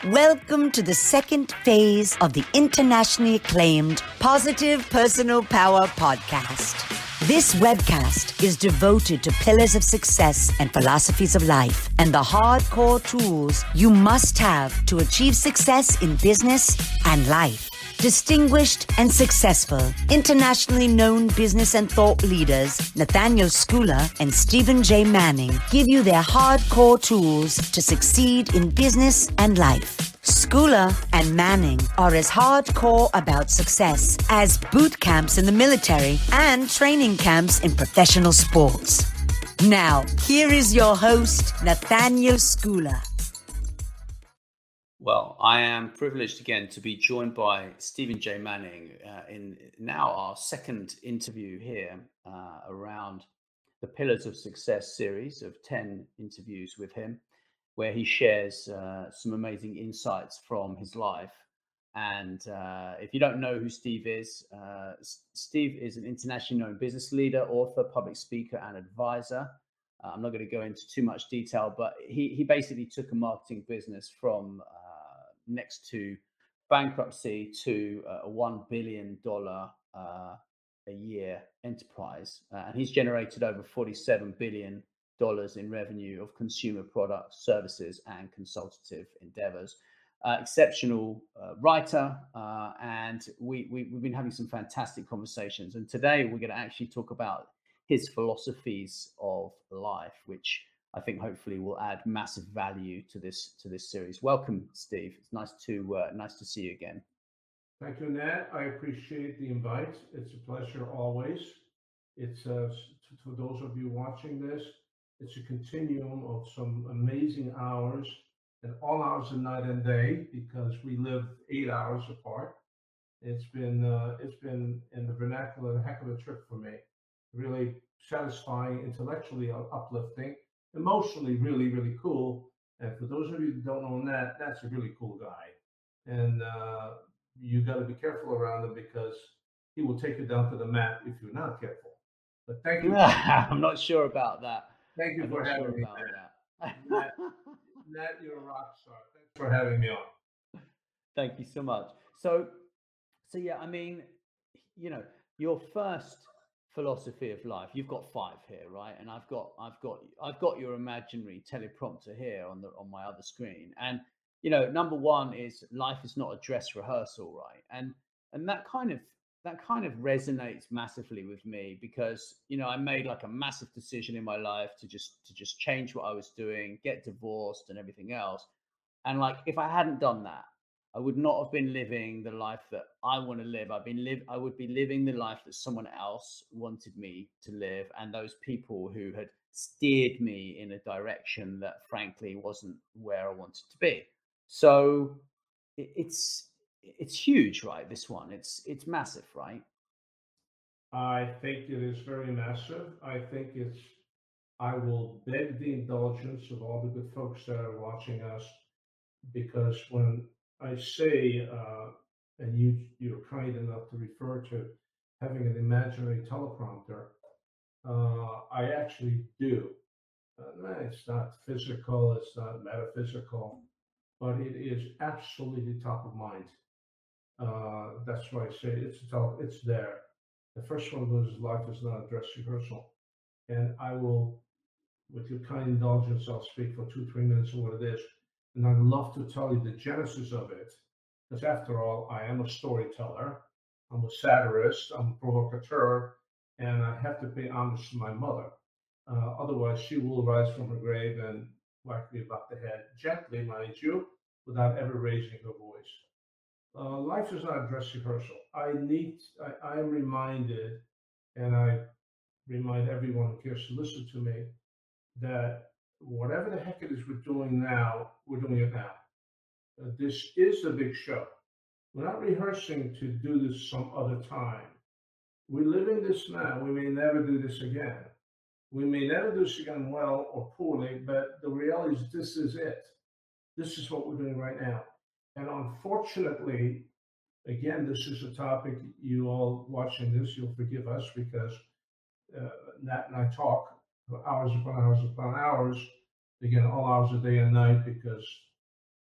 Welcome to the second phase of the internationally acclaimed Positive Personal Power podcast. This webcast is devoted to pillars of success and philosophies of life and the hardcore tools you must have to achieve success in business and life. Distinguished and successful, internationally known business and thought leaders Nathaniel Schooler and Stephen J. Manning give you their hardcore tools to succeed in business and life. Schooler and Manning are as hardcore about success as boot camps in the military and training camps in professional sports. Now, here is your host, Nathaniel Schooler. Well, I am privileged again to be joined by Stephen J. Manning in now our second interview here around the Pillars of Success series of 10 interviews with him, where he shares some amazing insights from his life. And if you don't know who Steve is an internationally known business leader, author, public speaker, and advisor. I'm not going to go into too much detail, but he basically took a marketing business from next to bankruptcy to a $1 billion a year enterprise. And he's generated over $47 billion in revenue of consumer products, services, and consultative endeavors. Exceptional writer, and we've been having some fantastic conversations. And today we're going to actually talk about his philosophies of life, which I think hopefully will add massive value to this series. Welcome, Steve. It's nice to see you again. Thank you, Nat. I appreciate the invite. It's a pleasure always. It's for those of you watching this, it's a continuum of some amazing hours and all hours of night and day because we live 8 hours apart. It's been in the vernacular a heck of a trip for me. Really satisfying, intellectually uplifting, emotionally really, really cool. And for those of you that don't know Nat, that's a really cool guy. And you got to be careful around him because he will take you down to the mat if you're not careful. But thank you. I'm not sure about that. Thank you for having me. Nat, you're a rock star. Thanks for having me on. Thank you so much. So yeah, I mean, you know, your first philosophy of life, you've got 5 here, right? And I've got your imaginary teleprompter here on my other screen. And you know, number 1 is life is not a dress rehearsal, right? And that kind of resonates massively with me because, you know, I made like a massive decision in my life to just change what I was doing, get divorced and everything else. And like, if I hadn't done that, I would not have been living the life that I want to live. I would be living the life that someone else wanted me to live, and those people who had steered me in a direction that frankly wasn't where I wanted to be. So it's huge, right? This one, it's massive, right? I think it is very massive. I will beg the indulgence of all the good folks that are watching us, because when I say, and you're kind enough to refer to having an imaginary teleprompter, I actually do. It's not physical, it's not metaphysical, but it is absolutely top of mind. That's why I say it's there. The first one goes, life is not a dress rehearsal. And I will, with your kind indulgence, I'll speak for 2-3 minutes on what it is. And I'd love to tell you the genesis of it. Because after all, I am a storyteller, I'm a satirist, I'm a provocateur, and I have to pay homage to my mother. Otherwise, she will rise from her grave and whack me about the head, gently, mind you, without ever raising her voice. Life is not a dress rehearsal. I am reminded, and I remind everyone who cares to listen to me, that whatever the heck it is we're doing now, we're doing it now. This is a big show. We're not rehearsing to do this some other time. We're living this now. We may never do this again. We may never do this again well or poorly, but the reality is this is it. This is what we're doing right now. And unfortunately, again, this is a topic you all watching this, you'll forgive us because Nat and I talk for hours upon hours upon hours, again, all hours of day and night, because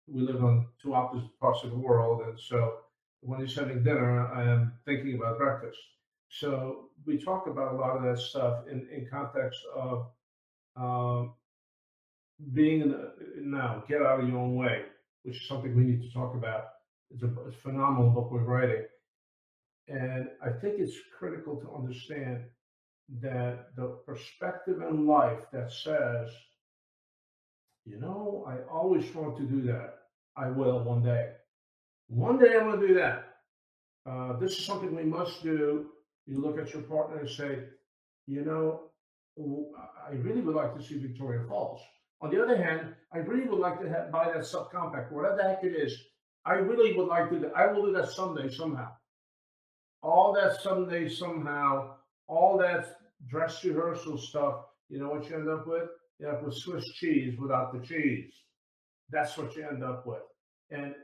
we live on two opposite parts of the world, and so when he's having dinner, I am thinking about breakfast. So we talk about a lot of that stuff in context of um, being in the, now get out of your own way, which is something we need to talk about. It's a phenomenal book we're writing, and I think it's critical to understand that the perspective in life that says, I always want to do that. I will one day. One day I'm going to do that. This is something we must do. You look at your partner and say, you know, I really would like to see Victoria Falls. On the other hand, I really would like to buy that subcompact, whatever the heck it is. I really would like to do that. I will do that someday, somehow. All that someday, somehow, all that dress rehearsal stuff, you know what you end up with? You end up with Swiss cheese without the cheese. That's what you end up with. And,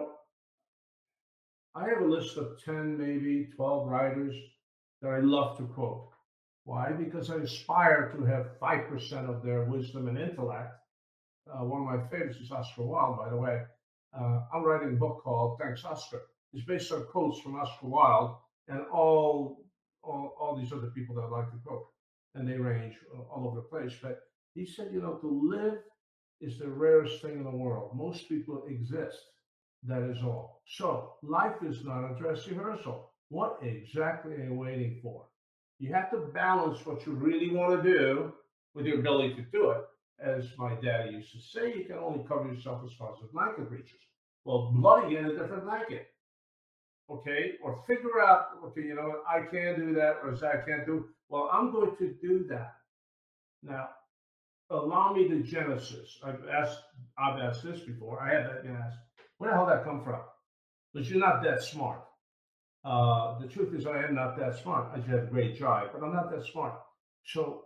I have a list of 10, maybe 12 writers that I love to quote. Why? Because I aspire to have 5% of their wisdom and intellect. One of my favorites is Oscar Wilde, by the way. I'm writing a book called Thanks, Oscar. It's based on quotes from Oscar Wilde and all these other people that I like to quote. And they range all over the place. But he said, to live is the rarest thing in the world. Most people exist. That is all. So life is not a dress rehearsal. What exactly are you waiting for? You have to balance what you really want to do with your ability to do it. As my daddy used to say, you can only cover yourself as far as the blanket reaches. Well, bloody in a different blanket. Okay? Or figure out, okay, you know what, I can do that, or I can't do. Well, I'm going to do that. Now, allow me the genesis. I've asked this before. I had that been asked. Where the hell did that come from? Because you're not that smart. The truth is, I am not that smart. I just have a great drive, but I'm not that smart. So,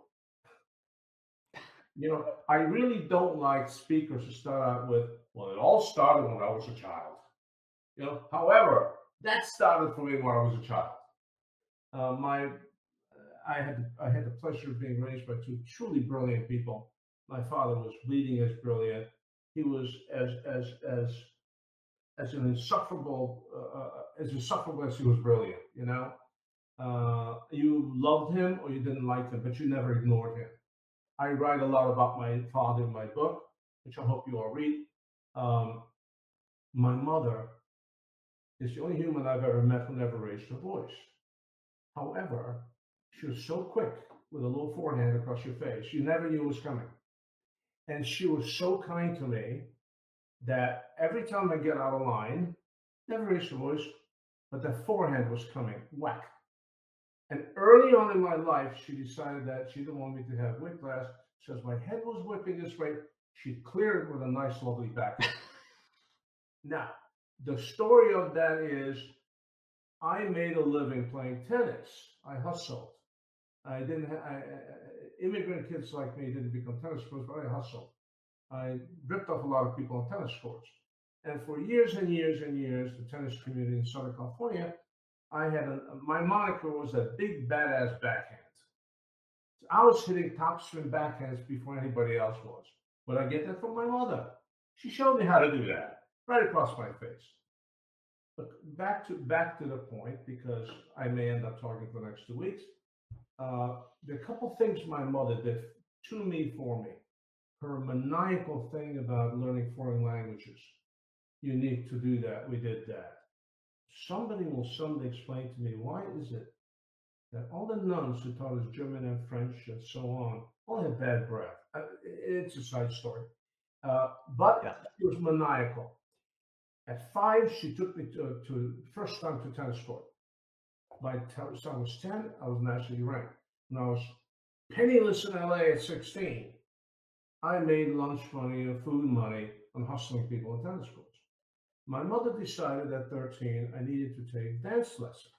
I really don't like speakers to start out with, well, it all started when I was a child. However, that started for me when I was a child. I had the pleasure of being raised by two truly brilliant people. My father was bleeding edge brilliant. He was as insufferable as he was brilliant. You loved him or you didn't like him, but you never ignored him. I write a lot about my father in my book, which I hope you all read. My mother is the only human I've ever met who never raised her voice. However, she was so quick with a little forehand across your face, you never knew it was coming. And she was so kind to me that every time I get out of line, never raised her voice, but the forehand was coming, whack. And early on in my life, she decided that she didn't want me to have whiplash. So as my head was whipping this way, she cleared it with a nice, lovely backhand. Now, the story of that is I made a living playing tennis. I hustled. Immigrant kids like me didn't become tennis pros, but I hustled. I ripped off a lot of people on tennis courts. And for years and years and years, the tennis community in Southern California, I had my moniker was a big badass backhand. So I was hitting topspin backhands before anybody else was. But I get that from my mother. She showed me how to do that right across my face. But back to the point, because I may end up talking for the next 2 weeks. There are a couple things my mother did to me for me. Her maniacal thing about learning foreign languages. You need to do that. We did that. Somebody will someday explain to me, why is it that all the nuns who taught us German and French and so on all had bad breath? It's a side story. But She was maniacal. At 5, she took me to first time to tennis court. By the time I was 10, I was nationally ranked. When I was penniless in LA at 16, I made lunch money and food money on hustling people in tennis courts. My mother decided at 13 I needed to take dance lessons.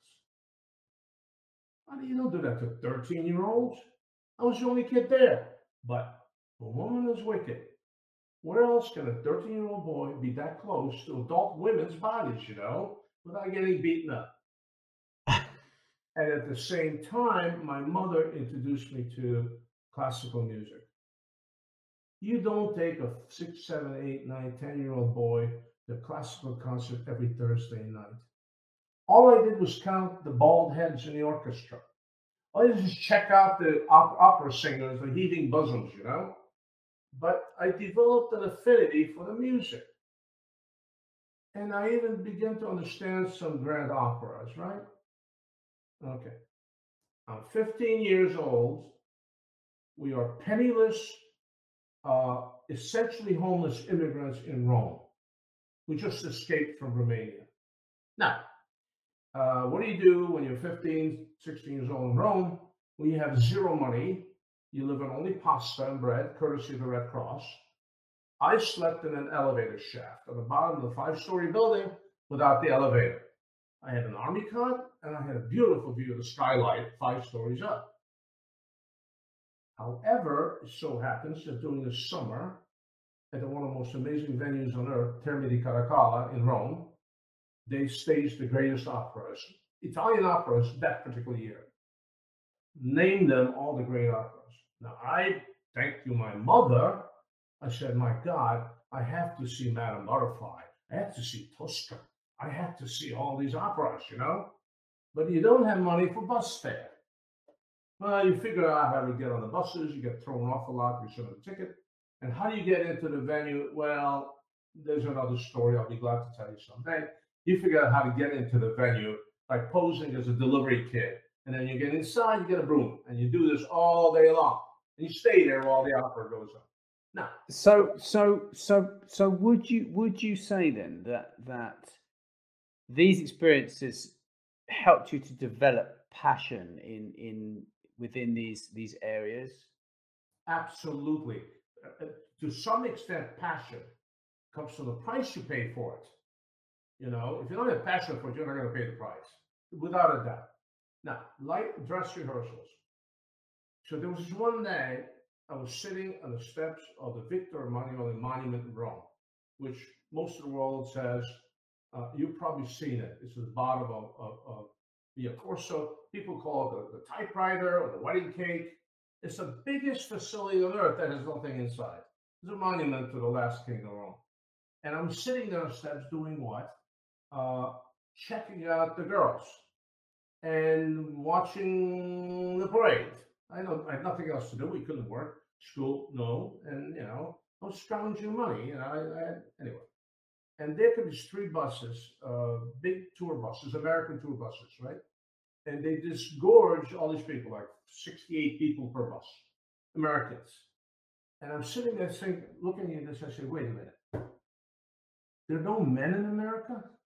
You don't do that to 13-year-olds. I was the only kid there. But the woman is wicked. Where else can a 13-year-old boy be that close to adult women's bodies, without getting beaten up? And at the same time, my mother introduced me to classical music. You don't take a 6, 7, 8, 9, 10-year-old boy to a classical concert every Thursday night. All I did was count the bald heads in the orchestra. All I did was just check out the opera singers, the heaving bosoms, you know? But I developed an affinity for the music. And I even began to understand some grand operas, right? Okay. I'm 15 years old. We are penniless, essentially homeless immigrants in Rome. We just escaped from Romania. Now, what do you do when you're 15, 16 years old in Rome? When you have zero money, you live on only pasta and bread, courtesy of the Red Cross. I slept in an elevator shaft on the bottom of the 5-story building without the elevator. I had an army cot, and I had a beautiful view of the skylight 5 stories up. However, it so happens that during the summer, at one of the most amazing venues on earth, Termini di Caracalla in Rome, they staged the greatest operas, Italian operas, that particular year. Name them all the great operas. Now, I thank you, my mother. I said, my God, I have to see Madame Butterfly. I have to see Tosca. I have to see all these operas, you know? But you don't have money for bus fare. Well, you figure out how to get on the buses. You get thrown off a lot. You should have a ticket. And how do you get into the venue? Well, there's another story I'll be glad to tell you someday. You figure out how to get into the venue by posing as a delivery kid. And then you get inside, you get a broom, and you do this all day long. And you stay there while the opera goes on. Now, so would you say then that these experiences helped you to develop passion within these areas? Absolutely. To some extent, passion comes from the price you pay for it. You know, if you don't have passion for it, you're not going to pay the price, without a doubt. Now, light dress rehearsals. So there was this one day I was sitting on the steps of the Victor Emanuele Monument in Rome, which most of the world says, you've probably seen it. It's the bottom of Via Corso. People call it the typewriter or the wedding cake. It's the biggest facility on earth that has nothing inside. It's a monument to the last king of Rome. And I'm sitting there on the steps doing what? Checking out the girls and watching the parade. I had nothing else to do. We couldn't work. School, no. And, you know, I was scrounging money. You know, anyway. And there could be 3 buses, big tour buses, American tour buses, right? And they disgorge all these people, like 68 people per bus, Americans. And I'm sitting there looking at this, I said, wait a minute. There are no men in America?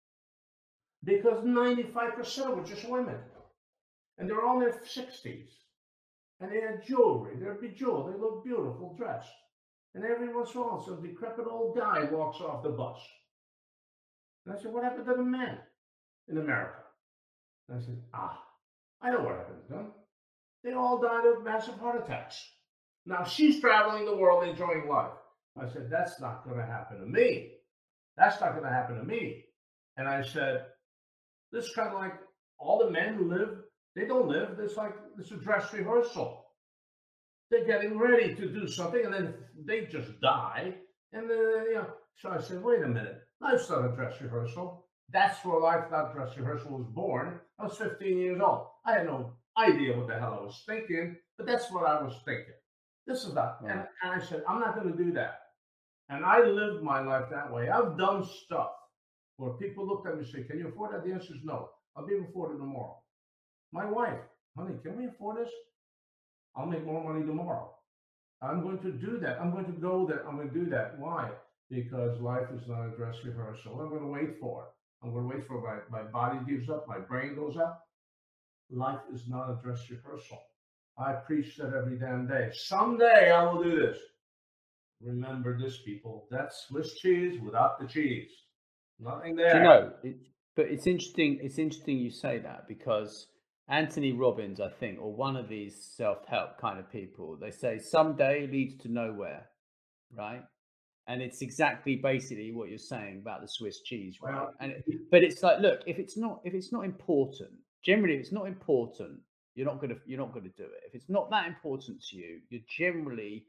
Because 95% were just women. And they're all in their 60s. And they had jewelry. They're bejeweled. They look beautiful, dressed. And every once in a while, some decrepit old guy walks off the bus. And I said, what happened to the men in America? And I said, I know what happened to them. They all died of massive heart attacks. Now she's traveling the world enjoying life. I said, that's not going to happen to me. That's not going to happen to me. And I said, this is kind of like all the men who live, they don't live. It's like this is a dress rehearsal. They're getting ready to do something and then they just die. And you know, so I said, wait a minute. Life's not a dress rehearsal. That's where Life Not Dress Rehearsal was born. I was 15 years old. I had no idea what the hell I was thinking, but that's what I was thinking. This is not. And I said, I'm not going to do that. And I lived my life that way. I've done stuff where people look at me and say, can you afford that? The answer is no. I'll be able to afford it tomorrow. My wife, honey, can we afford this? I'll make more money tomorrow. I'm going to do that. I'm going to go there. I'm going to do that. Why? Because life is not a dress rehearsal. I'm going to wait for it. I'm going to wait for my body gives up, my brain goes up. Life is not a dress rehearsal. I preach that every damn day. Someday I will do this. Remember this, people. That's Swiss cheese without the cheese. Nothing there. You know, but it's interesting. It's interesting you say that because Anthony Robbins, I think, or one of these self-help kind of people, they say someday leads to nowhere, right? And it's exactly basically what you're saying about the Swiss cheese, right? Well, but it's like, look, if it's not important, generally, if it's not important, you're not gonna do it. If it's not that important to you, you're generally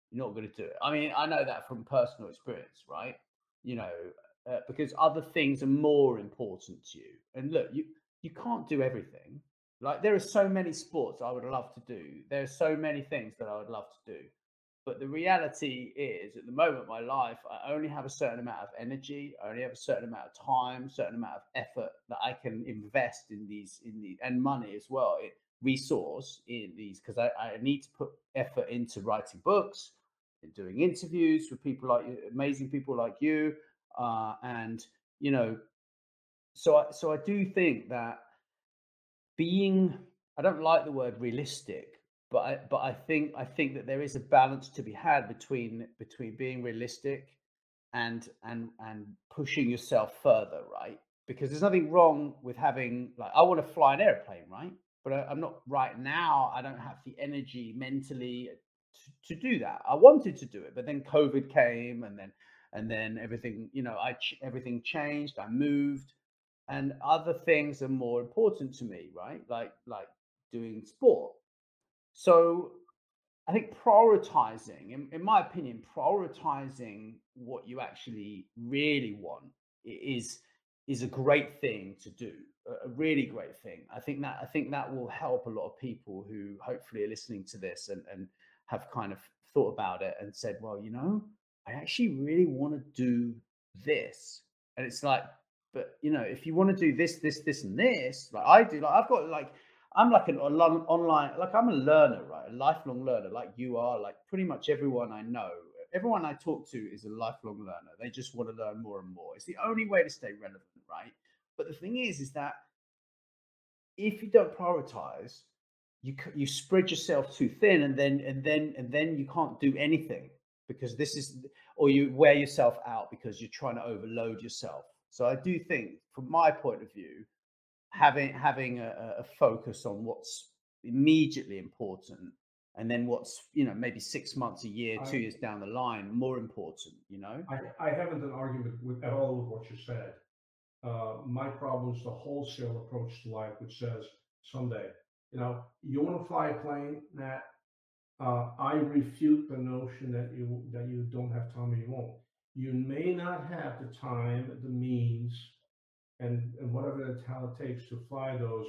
you're not going to do it. I mean, I know that from personal experience, right? You know, because other things are more important to you. And look, you can't do everything. Like there are so many sports I would love to do. There are so many things that I would love to do. But the reality is, at the moment in my life, I only have a certain amount of energy. I only have a certain amount of time, certain amount of effort that I can invest in these, and money as well, resource in these, because I need to put effort into writing books, in doing interviews with people like you, amazing people like you, and you know, so I do think that being, I don't like the word realistic, but I think that there is a balance to be had between being realistic and pushing yourself further, right? Because there's nothing wrong with having, like, I want to fly an airplane, right? But I'm not right now. I don't have the energy mentally to do that. I wanted to do it, but then COVID came, and then everything, everything changed. I moved, and other things are more important to me, right? Like doing sport. So I think prioritizing, in my opinion, prioritizing what you actually really want is a great thing to do, a really great thing. I think that will help a lot of people who hopefully are listening to this and have kind of thought about it and said, well, I actually really want to do this. And it's like, but if you want to do this, and this, like I do, like I've got like I'm like an online, like I'm a learner, right? A lifelong learner, like you are, like pretty much everyone I know, everyone I talk to is a lifelong learner. They just want to learn more and more. It's the only way to stay relevant, right? But the thing is that if you don't prioritize, you spread yourself too thin, and then you can't do anything, because this is, or you wear yourself out because you're trying to overload yourself. So I do think, from my point of view, having a focus on what's immediately important, and then what's maybe 6 months, a year, I, 2 years down the line more important. I haven't an argument at all with what you said. My problem is the wholesale approach to life, which says someday, you want to fly a plane, Nat. I refute the notion that you don't have time or you won't. You may not have the time, the means, and whatever the talent takes to fly those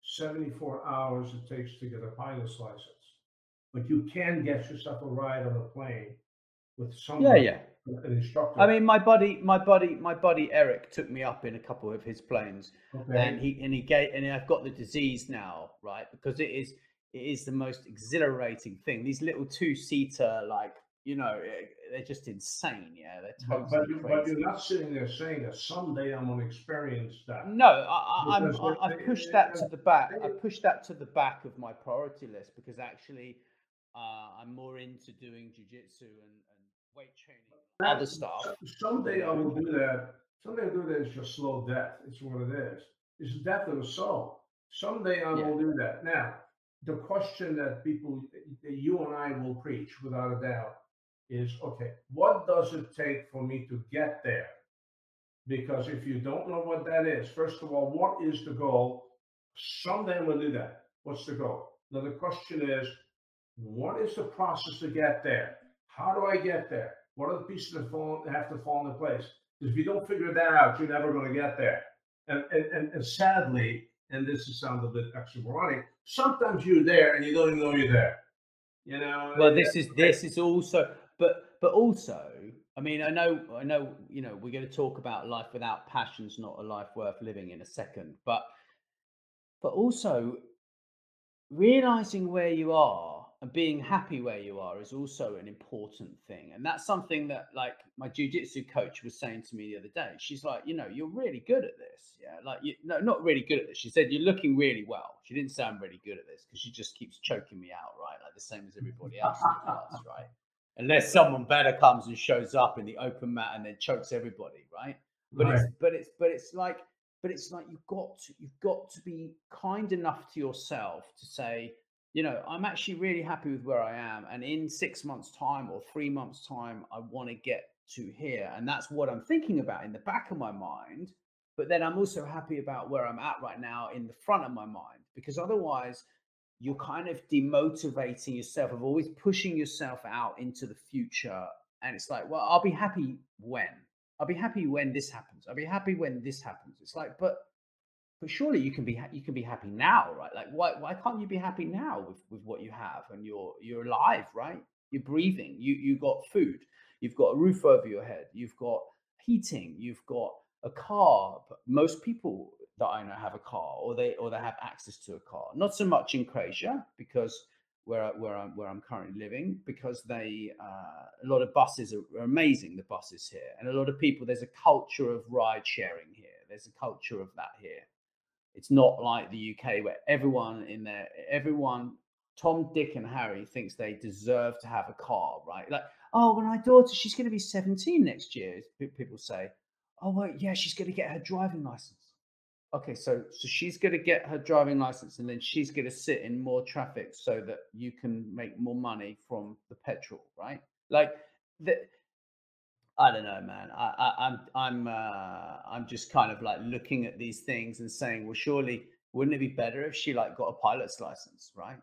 74 hours it takes to get a pilot's license. But you can get yourself a ride on a plane with Yeah, somebody, yeah. an instructor. I mean, my buddy Eric took me up in a couple of his planes, and Okay. I've got the disease now, right? Because it is the most exhilarating thing. These little two-seater, like, they're just insane. Yeah, they're totally But you're crazy. not sitting there saying that someday I'm going to experience that. No, Because I've pushed that to the back. I pushed that to the back of my priority list, because actually, I'm more into doing jujitsu and weight training, other stuff. You someday I know. will do that. Someday I'll do that. It's just slow death. It's what it is. It's death of the soul. Someday I Yeah. will do that. Now, the question that people, that you and I will preach without a doubt, is okay, what does it take for me to get there? Because if you don't know what that is, first of all, what is the goal? Someday we'll do that. What's the goal? Now, the question is, what is the process to get there? How do I get there? What are the pieces that have to fall into place? Because if you don't figure that out, you're never going to get there. And sadly, and this is sound a bit oxymoronic, sometimes you're there and you don't even know you're there. Well, this is also, but also, I mean, I know, we're going to talk about life without passion's not a life worth living in a second, but also realizing where you are and being happy where you are is also an important thing. And that's something that, like, my jujitsu coach was saying to me the other day. She's like, you're really good at this. Yeah. Like, no, not really good at this. She said, you're looking really well. She didn't say I'm really good at this, because she just keeps choking me out, right? Like the same as everybody else in the class, right? Unless someone better comes and shows up in the open mat and then chokes everybody, right? But Right. it's like you've got to be kind enough to yourself to say, I'm actually really happy with where I am, and in 6 months' time or 3 months' time, I want to get to here, and that's what I'm thinking about in the back of my mind. But then I'm also happy about where I'm at right now in the front of my mind, because otherwise you're kind of demotivating yourself of always pushing yourself out into the future. And it's like, well, I'll be happy when. I'll be happy when this happens. I'll be happy when this happens. It's like, but surely you can be happy now, right? Like why can't you be happy now with what you have, and you're alive, right? You're breathing. You got food. You've got a roof over your head. You've got heating. You've got a car. But most people that I know have a car, or they have access to a car. Not so much in Croatia, because where I'm currently living, because they a lot of buses are amazing. The buses here, and a lot of people. There's a culture of ride sharing here. There's a culture of that here. It's not like the UK where everyone, Tom, Dick, and Harry thinks they deserve to have a car, right? Like, oh, when my daughter, she's going to be 17 next year. People say, oh, well, yeah, she's going to get her driving license. Okay, so she's going to get her driving license, and then she's going to sit in more traffic so that you can make more money from the petrol, right? Like, I don't know, man. I'm just kind of like looking at these things and saying, well, surely wouldn't it be better if she like got a pilot's license, right?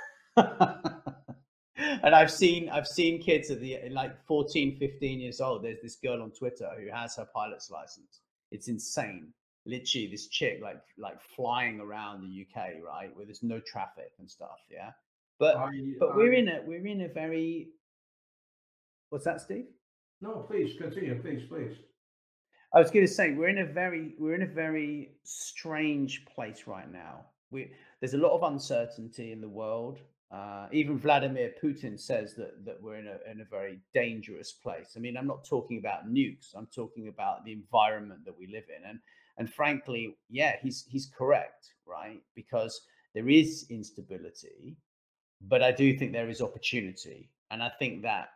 And I've seen kids at the like 14, 15 years old. There's this girl on Twitter who has her pilot's license. It's insane. Literally, this chick like flying around the UK, right, where there's no traffic and stuff. Yeah, but we're in a very, what's that, Steve? No, please continue. Please. I was going to say we're in a very strange place right now. There's a lot of uncertainty in the world. Even Vladimir Putin says that we're in a very dangerous place. I mean, I'm not talking about nukes. I'm talking about the environment that we live in. And frankly, yeah, he's correct, right? Because there is instability, but I do think there is opportunity, and I think that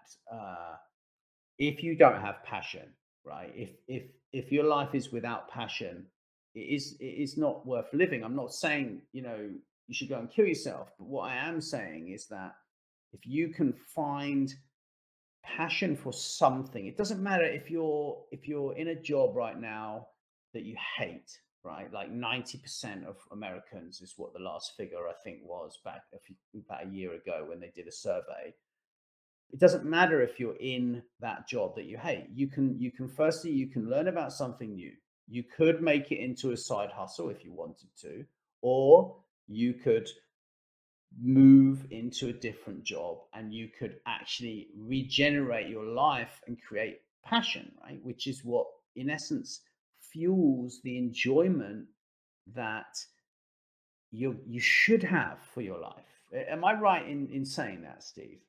if you don't have passion, right? If your life is without passion, it is not worth living. I'm not saying, you should go and kill yourself, but what I am saying is that if you can find passion for something, it doesn't matter if you're in a job right now that you hate, right? Like 90% of Americans is what the last figure I think was back about a year ago when they did a survey. It doesn't matter if you're in that job that you hate. You can firstly, you can learn about something new. You could make it into a side hustle if you wanted to, or you could move into a different job and you could actually regenerate your life and create passion, right? Which is what, in essence, fuels the enjoyment that you should have for your life. Am I right in saying that, Steve?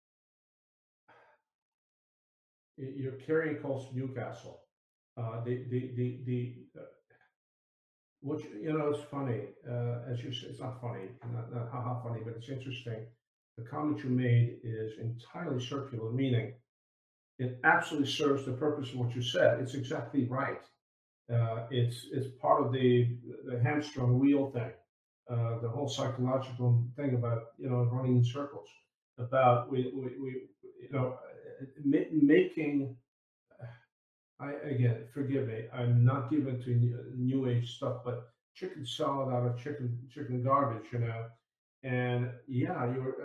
You're carrying close to Newcastle. Which, it's funny. As you said, it's not funny, not how funny, but it's interesting. The comment you made is entirely circular, meaning it absolutely serves the purpose of what you said. It's exactly right. It's part of the hamstrung wheel thing, the whole psychological thing about running in circles, about we making. Again, forgive me. I'm not given to new age stuff, but chicken salad out of chicken garbage, And yeah,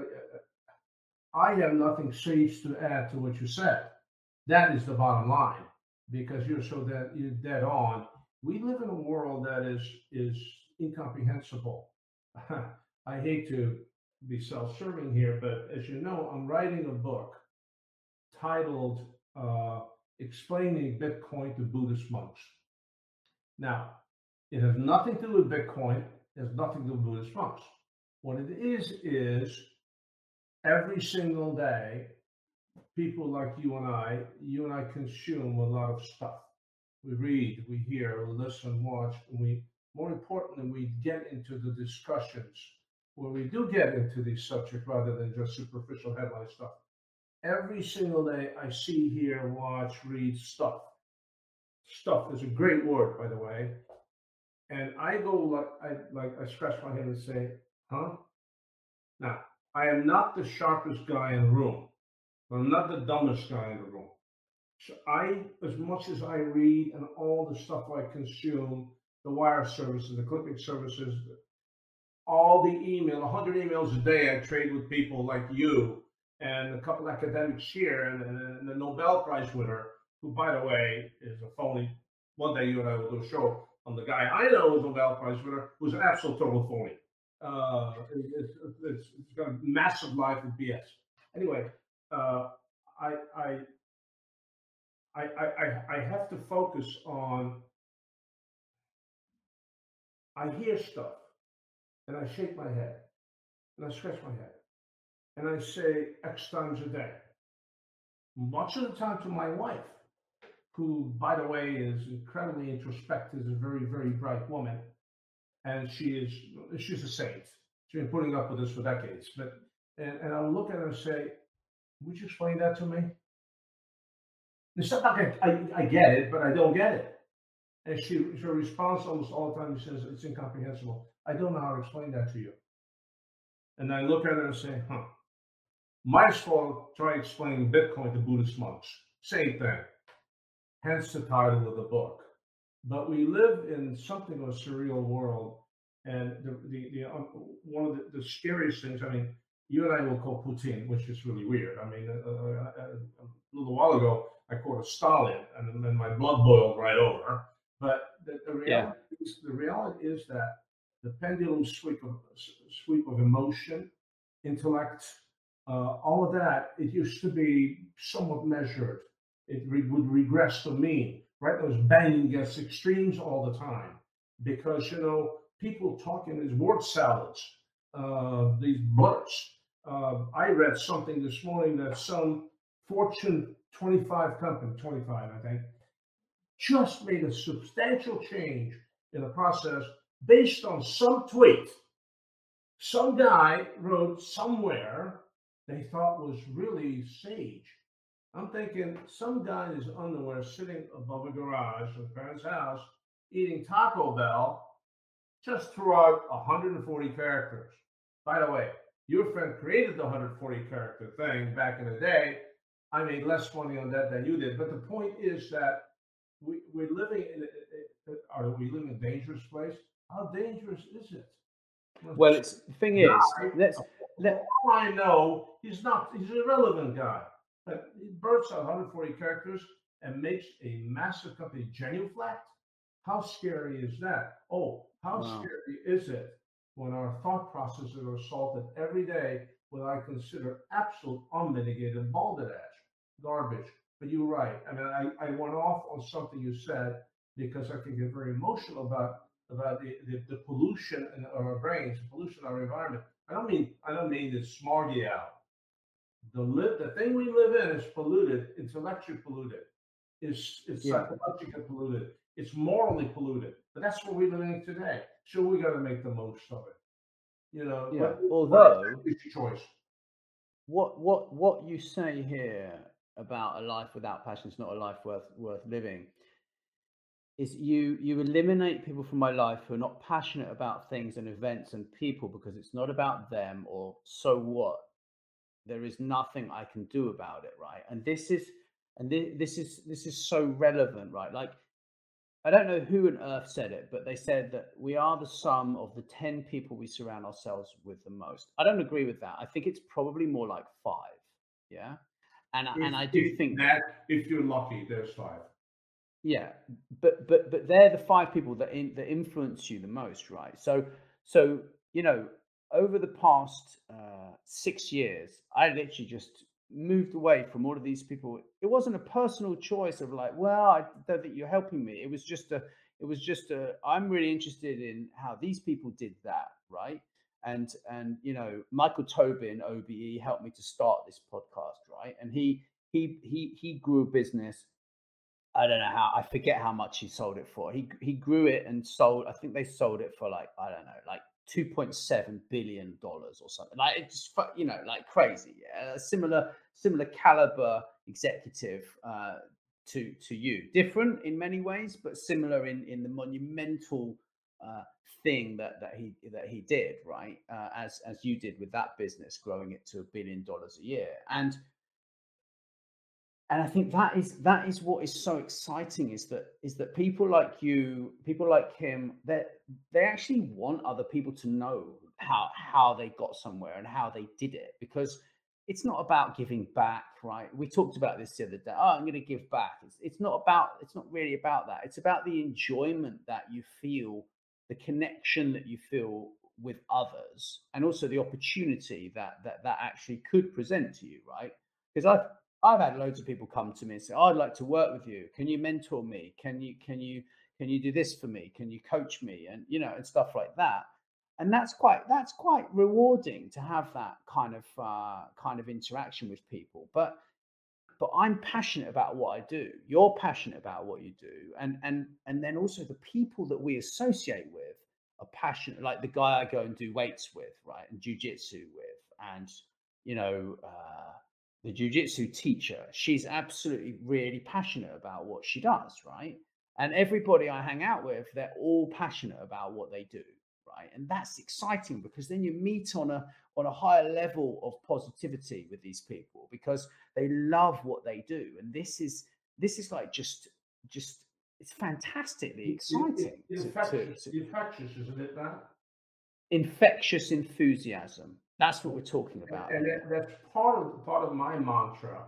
I have nothing sage to add to what you said. That is the bottom line, because you're dead on. We live in a world that is incomprehensible. I hate to be self-serving here, but as you know, I'm writing a book titled Explaining Bitcoin to Buddhist Monks. Now, it has nothing to do with Bitcoin. It has nothing to do with Buddhist monks. What it is every single day, people like you and I consume a lot of stuff. We read, we hear, we listen, watch, and more importantly, we get into the discussions where we do get into these subjects rather than just superficial headline stuff. Every single day, I see, hear, watch, read stuff. Stuff is a great word, by the way. And I go I scratch my head and say, huh? Now, I am not the sharpest guy in the room, but I'm not the dumbest guy in the room. So as much as I read and all the stuff I consume, the wire services, the clipping services, all the email, 100 emails a day I trade with people like you and a couple academics here and the Nobel Prize winner, who, by the way, is a phony. One day you and I will do a show on the guy I know is a Nobel Prize winner, who's an absolute total phony. It's got a massive life of BS. Anyway, I have to focus on. I hear stuff, and I shake my head, and I scratch my head, and I say X times a day. Much of the time to my wife, who, by the way, is incredibly introspective, is a very, very bright woman, and she's a saint. She's been putting up with this for decades. And I'll look at her and say, "Would you explain that to me?" It's not like I get it, but I don't get it. And her response almost all the time, she says, "It's incomprehensible. I don't know how to explain that to you." And I look at her and say, might as well try explaining Bitcoin to Buddhist monks. Same thing. Hence the title of the book. But we live in something of a surreal world. And one of the scariest things, I mean, you and I will call Putin, which is really weird. I mean, a little while ago, I called it Stalin, and then my blood boiled right over. But the reality is that the pendulum sweep of emotion, intellect, all of that, it used to be somewhat measured. It would regress to mean, right? It was banging against extremes all the time because, people talking these word salads, these blurs. I read something this morning that some Fortune 25 company, 25, I think, just made a substantial change in the process based on some tweet. Some guy wrote somewhere they thought was really sage. I'm thinking some guy in his underwear sitting above a garage in a parent's house eating Taco Bell just threw out 140 characters. By the way, your friend created the 140 character thing back in the day. I made less money on that than you did. But the point is that we're living are we living in a dangerous place? How dangerous is it? Well, the thing is, all I know, he's an irrelevant guy. But he bursts out 140 characters and makes a massive company genuflect. How scary is that? Oh, how scary is it when our thought processes are assaulted every day with I consider absolute unmitigated balderdash, garbage. But you're right. I mean, I went off on something you said because I can get very emotional about the pollution in our brains, the pollution in our environment. I don't mean it's smoggy out. The thing we live in is polluted. It's electrically polluted. It's psychologically polluted. It's morally polluted. But that's what we're living in today. So we got to make the most of it. Although it's your choice. What you say here about a life without passion is not a life worth living. Is you eliminate people from my life who are not passionate about things and events and people because it's not about them, or so what? There is nothing I can do about it, right? And this is so relevant, right? Like, I don't know who on earth said it, but they said that we are the sum of the 10 people we surround ourselves with the most. I don't agree with that. I think it's probably more like 5. Yeah. And I do think that if you're lucky, there's 5. Yeah, but they're the 5 people that influence you the most, right? So over the past 6 years, I literally just moved away from all of these people. It wasn't a personal choice of like, well, I don't think you're helping me. It was just I'm really interested in how these people did that, right? And Michael Tobin, OBE, helped me to start this podcast, right? And he grew a business. I don't know how. I forget how much he sold it for. He grew it and sold. I think they sold it for like, I don't know, like $2.7 billion or something. Like, it's just like crazy. Yeah? Similar caliber executive to you. Different in many ways, but similar in the monumental thing that he did, right? As you did with that business, growing it to $1 billion a year. And I think that is what is so exciting is that people like you, people like him, that they actually want other people to know how they got somewhere and how they did it, because it's not about giving back, right? We talked about this the other day. Oh, I'm going to give back. It's not really about that. It's about the enjoyment that you feel, the connection that you feel with others, and also the opportunity that actually could present to you, right? Because I've had loads of people come to me and say, oh, I'd like to work with you. Can you mentor me? Can you do this for me? Can you coach me? And and stuff like that. And that's quite rewarding to have that kind of interaction with people. But I'm passionate about what I do. You're passionate about what you do, and then also the people that we associate with are passionate. Like the guy I go and do weights with, right, and jujitsu with, and you know, the jujitsu teacher. She's absolutely really passionate about what she does, right? And everybody I hang out with, they're all passionate about what they do, right? And that's exciting because then you meet on a higher level of positivity with these people because they love what they do, and this is like just it's fantastically exciting Infectious, isn't it that? infectious enthusiasm. That's what we're talking about And here. that's part of my mantra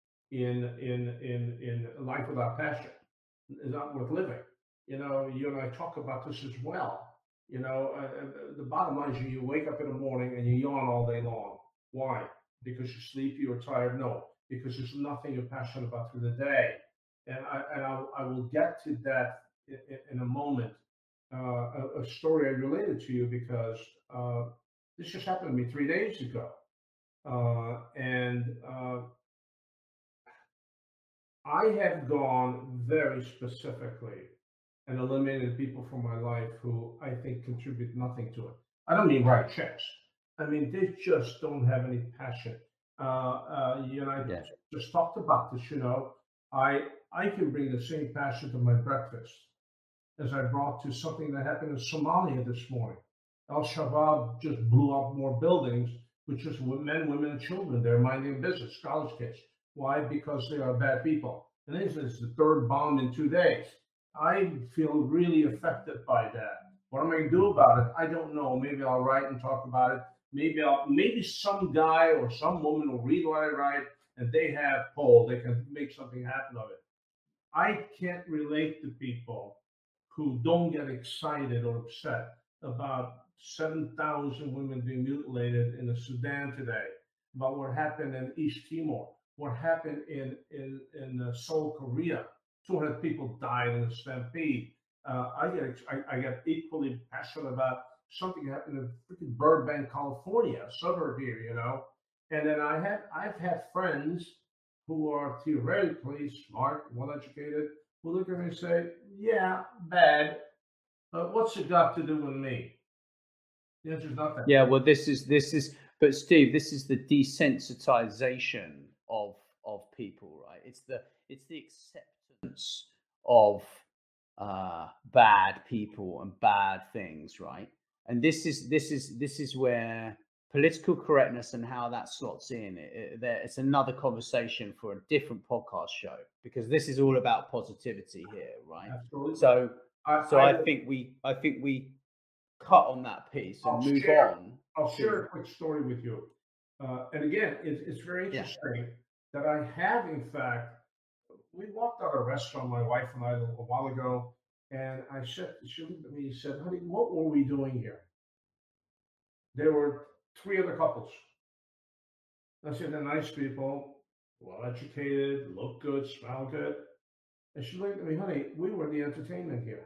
in life without passion is not worth living. You and I talk about this as well. The bottom line is you wake up in the morning and you yawn all day long. Why? Because you're sleepy or tired? No, because there's nothing you're passionate about through the day. And I will get to that in a moment. A story I related to you because this just happened to me 3 days ago. And I have gone very specifically and eliminated people from my life who I think contribute nothing to it. I don't mean write checks. I mean, they just don't have any passion. You and I Yeah. just talked about this. I can bring the same passion to my breakfast as I brought to something that happened in Somalia this morning. Al Shabaab just blew up more buildings with just men, women, and children there minding business, college kids. Why? Because they are bad people. And this is the third bomb in 2 days. I feel really affected by that. What am I going to do about it? I don't know. Maybe I'll write and talk about it. Maybe some guy or some woman will read what I write and they have pull. They can make something happen of it. I can't relate to people who don't get excited or upset about 7,000 women being mutilated in the Sudan today, about what happened in East Timor, what happened in Seoul, Korea. 200 people died in a stampede. I get equally passionate about something that happened in freaking Burbank, California, a suburb here. And then I've had friends who are theoretically smart, well-educated, who look at me and say, "Yeah, bad, but what's it got to do with me?" The answer is nothing. Yeah, well, but Steve, this is the desensitization of people, right? It's the acceptance of bad people and bad things, right? And this is where political correctness and how that slots in. It's another conversation for a different podcast show because this is all about positivity here, right? Absolutely. So I I think we cut on that piece and move on. I'll share a quick story with you. And again, it's very interesting that I have, in fact, we walked out of a restaurant, my wife and I, a while ago, and she looked at me and said, "Honey, what were we doing here?" There were three other couples. I said, "They're nice people, well educated, look good, smell good." And she looked at me, "Honey, we were the entertainment here.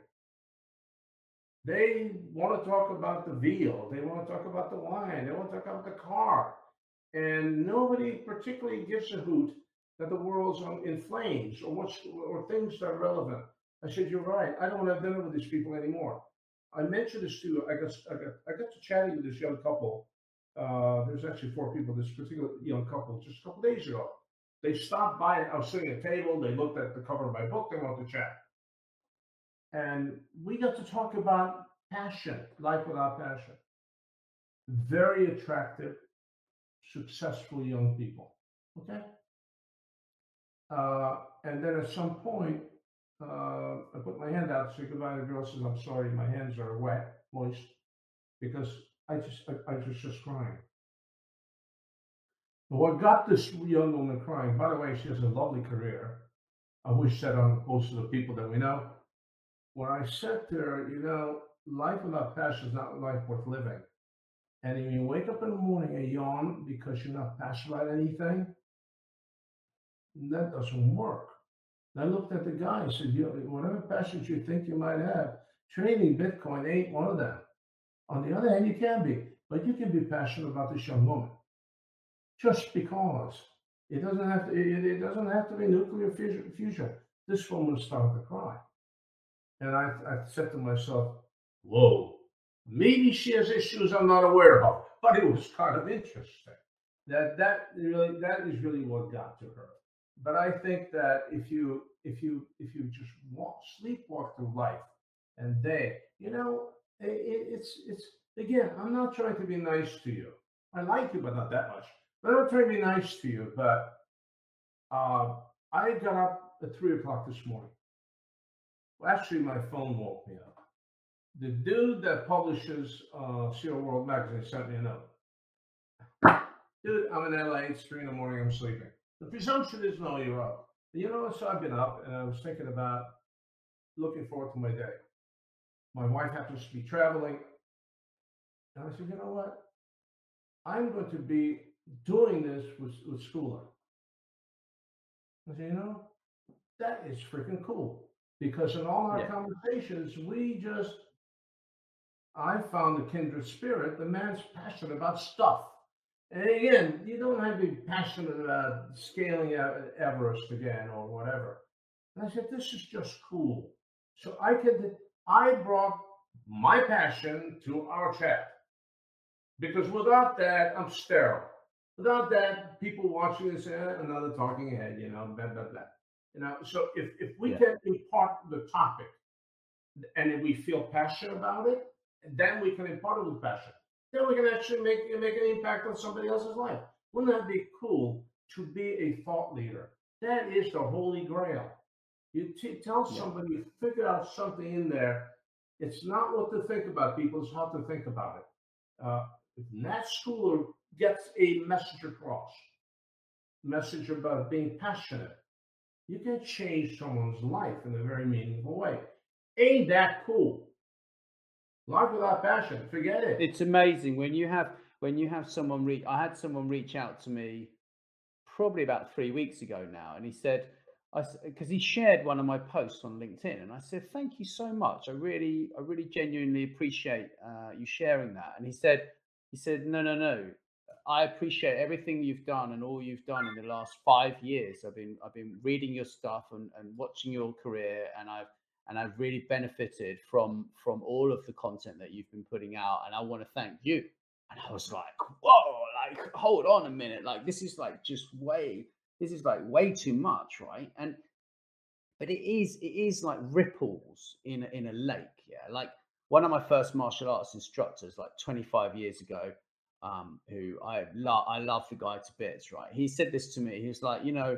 They want to talk about the veal. They want to talk about the wine. They want to talk about the car. And nobody particularly gives a hoot that the world's in flames or things that are relevant." I said, "You're right. I don't want to have dinner with these people anymore." I mentioned this to you. I got to chatting with this young couple. There's actually four people. This particular young couple just a couple days ago. They stopped by. I was sitting at a table. They looked at the cover of my book. They wanted to chat. And we got to talk about passion, life without passion. Very attractive, successful young people. Okay. And then at some point, I put my hand out to say goodbye. The girl says, "I'm sorry, my hands are wet, moist, because I was just crying. But what got this young woman crying, by the way, she has a lovely career. I wish that on most of the people that we know. When I said to her, life without passion is not life worth living. And if you wake up in the morning and yawn because you're not passionate about anything, that doesn't work. And I looked at the guy and said, whatever passions you think you might have, trading Bitcoin ain't one of them. On the other hand, you can be, but you can be passionate about this young woman just because. It doesn't have to. It doesn't have to be nuclear fusion. This woman started to cry, and I said to myself, "Whoa, maybe she has issues I'm not aware of." But it was kind of interesting. That is really what got to her. But I think that if you just sleepwalk through life, and it's again, I'm not trying to be nice to you. I like you, but not that much. I'm not trying to be nice to you, but I got up at 3 o'clock this morning. Well, actually, my phone woke me up. The dude that publishes Serial World magazine sent me a note. Dude, I'm in LA. It's 3 in the morning. I'm sleeping. The presumption is, no, you're up. So I've been up, and I was thinking about looking forward to my day. My wife happens to be traveling. And I said, you know what? I'm going to be doing this with Schooler. I said, that is freaking cool. Because in all our conversations, I found a kindred spirit. The man's passionate about stuff. And again, you don't have to be passionate about scaling Everest again or whatever. And I said, this is just cool. So I brought my passion to our chat. Because without that, I'm sterile. Without that, people watching this, another talking head, blah, blah, blah. So if we can impart the topic and if we feel passionate about it, then we can impart it with passion. Then we can actually make an impact on somebody else's life. Wouldn't that be cool to be a thought leader? That is the holy grail. You tell somebody, figure out something in there. It's not what to think about, people. It's how to think about it. If Nat Schooler gets a message across, message about being passionate, you can change someone's life in a very meaningful way. Ain't that cool? Life without passion, forget it. It's amazing when you have someone I had someone reach out to me probably about 3 weeks ago now, and he said, because he shared one of my posts on LinkedIn, and I said, thank you so much. I really genuinely appreciate you sharing that. And he said, no. I appreciate everything you've done and all you've done in the last 5 years. I've been reading your stuff and watching your career, and I've really benefited from all of the content that you've been putting out, and I want to thank you. And I was like, whoa, like, hold on a minute, like this is like way too much, right? But it is like ripples in a lake, yeah. Like one of my first martial arts instructors, like 25 years ago, who I love the guy to bits, right? He said this to me. He was like,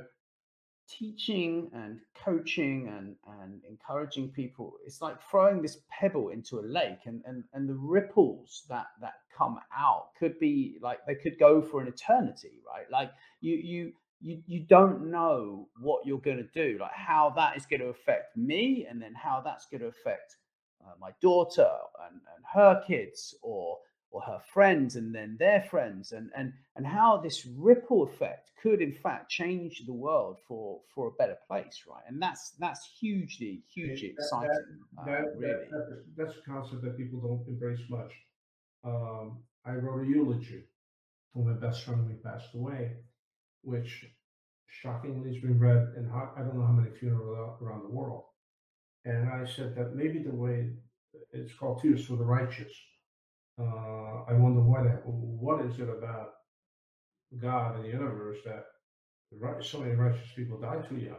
teaching and coaching and encouraging people, it's like throwing this pebble into a lake, and the ripples that come out could be like, they could go for an eternity, right? Like you don't know what you're going to do, like how that is going to affect me, and then how that's going to affect my daughter and her kids, or her friends, and then their friends, and how this ripple effect could in fact change the world for a better place, right? And that's hugely exciting. Really, that's a concept that people don't embrace much. I wrote a eulogy for my best friend when he passed away, which shockingly has been read in I don't know how many funerals around the world. And I said that maybe the way it's called Tears for the Righteous. I wonder what is it about God and the universe that so many righteous people die too young,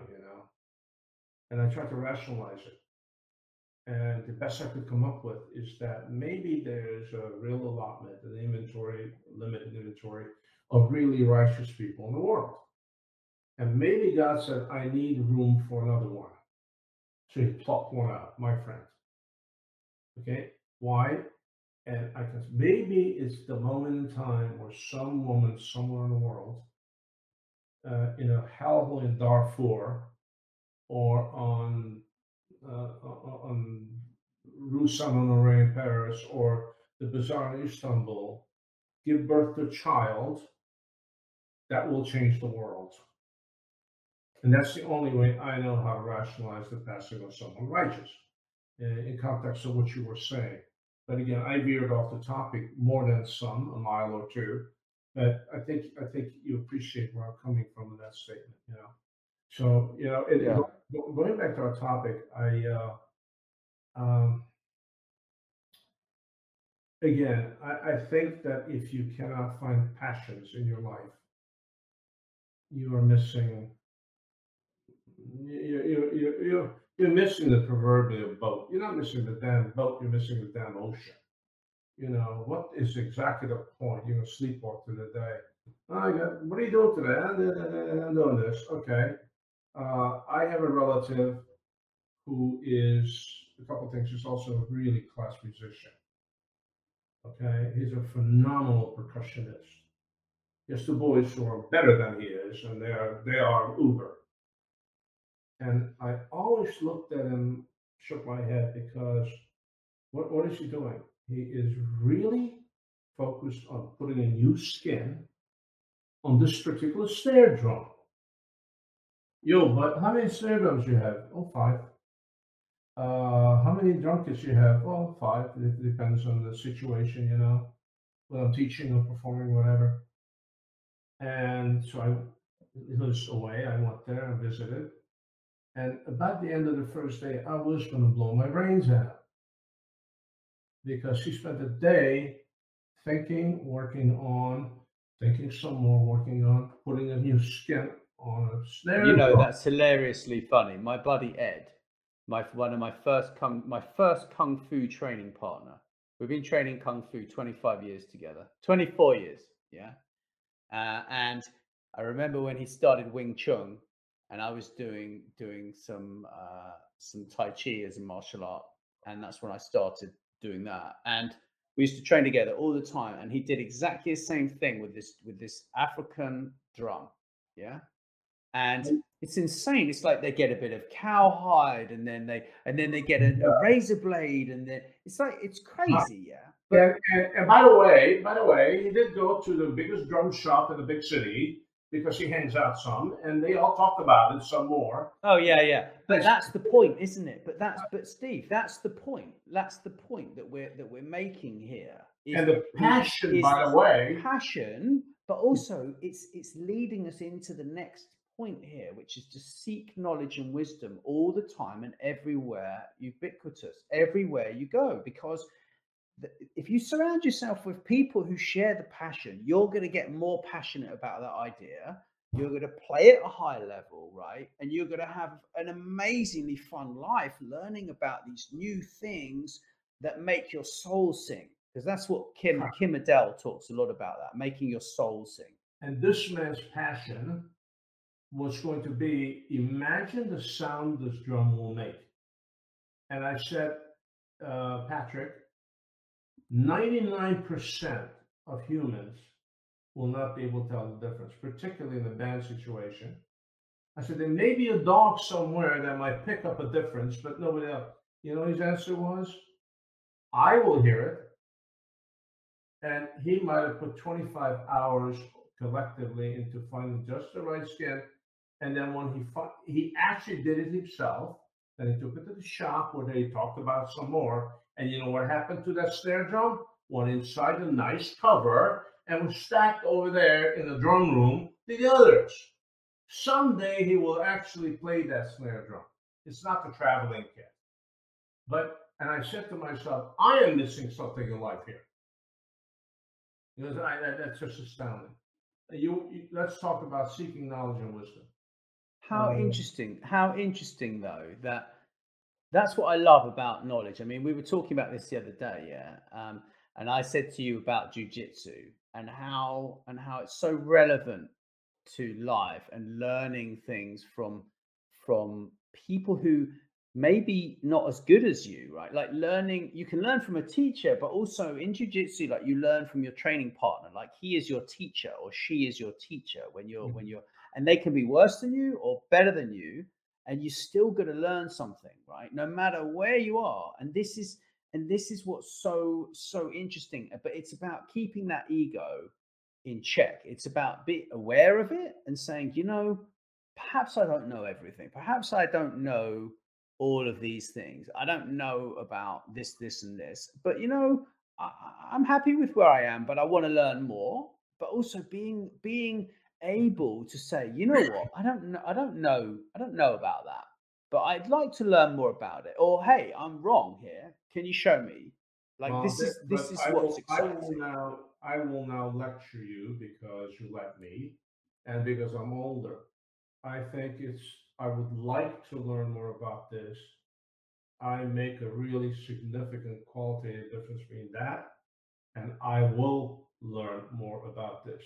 And I tried to rationalize it. And the best I could come up with is that maybe there's a real allotment, limited inventory of really righteous people in the world. And maybe God said, I need room for another one. So he plucked one out, my friend. Okay? Why? And I can maybe it's the moment in time where some woman somewhere in the world, in a hellhole in Darfur or on Rue Saint Honoré in Paris or the Bazaar in Istanbul, give birth to a child that will change the world. And that's the only way I know how to rationalize the passing of someone righteous in context of what you were saying. But again, I veered off the topic more than some, a mile or two. But I think you appreciate where I'm coming from in that statement. So Yeah. going back to our topic, um, I think that if you cannot find passions in your life, you are missing. You're missing the proverbial boat. You're not missing the damn boat. You're missing the damn ocean. What is exactly the point? You're gonna sleepwalk through the day. What are you doing today? I'm doing this. Okay. I have a relative who is a couple things. He's also a really class musician. Okay, he's a phenomenal percussionist. He has two boys who are better than he is, and they are uber. And I always looked at him, shook my head because what is he doing? He is really focused on putting a new skin on this particular snare drum. Yo, but how many snare drums you have? Oh, 5. How many drum kits you have? Well, 5. It depends on the situation, when I'm teaching or performing, whatever. And so he lives away. I went there and visited. And about the end of the first day, I was going to blow my brains out because he spent a day thinking, thinking some more, working on putting a new skin on a snare drum. That's hilariously funny. My buddy Ed, my first kung fu training partner. We've been training kung fu 25 years together, 24 years, yeah. And I remember when he started Wing Chun, and I was doing some Tai Chi as a martial art, and that's when I started doing that. And we used to train together all the time, and he did exactly the same thing with this African drum, yeah. And it's insane. It's like they get a bit of cowhide, and then they get a razor blade, and then it's crazy, yeah. But, and by the way, he did go to the biggest drum shop in the big city because he hangs out some, and they all talked about it some more. Oh yeah. But that's the point, isn't it? But Steve, that's the point. That's the point that we're making here. And the passion, by the way, but also it's leading us into the next point here, which is to seek knowledge and wisdom all the time and everywhere, ubiquitous, everywhere you go, because if you surround yourself with people who share the passion, you're going to get more passionate about that idea. You're going to play at a high level, right? And you're going to have an amazingly fun life learning about these new things that make your soul sing. Because that's what Kim Adele talks a lot about, that making your soul sing. And this man's passion was going to be, imagine the sound this drum will make. And I said, Patrick, 99% of humans will not be able to tell the difference, particularly in a band situation. I said, there may be a dog somewhere that might pick up a difference, but nobody else. His answer was, I will hear it. And he might have put 25 hours collectively into finding just the right skin. And then when he actually did it himself, then he took it to the shop where they talked about some more. And you know what happened to that snare drum? Went inside a nice cover and was stacked over there in the drum room with the others. Someday he will actually play that snare drum. It's not the traveling kit. And I said to myself, I am missing something in life here. Because that's just astounding. Let's talk about seeking knowledge and wisdom. How interesting though, that's what I love about knowledge. I mean, we were talking about this the other day, yeah. And I said to you about jujitsu and how it's so relevant to life and learning things from people who maybe not as good as you, right? Like learning, you can learn from a teacher, but also in jiu-jitsu, like you learn from your training partner. Like he is your teacher or she is your teacher when you're, and they can be worse than you or better than you, and you still got to learn something, right? No matter where you are. And this is what's so interesting. But it's about keeping that ego in check. It's about being aware of it and saying, perhaps I don't know everything. Perhaps I don't know all of these things. I don't know about this, and this. But I'm happy with where I am, but I want to learn more. But also being able to say, you know what, I don't know about that. But I'd like to learn more about it. Or hey, I'm wrong here. Can you show me? Like Well, this but is what's exciting. I will now lecture you because you let me, and because I'm older. I think I would like to learn more about this. I make a really significant qualitative difference between that, and I will learn more about this.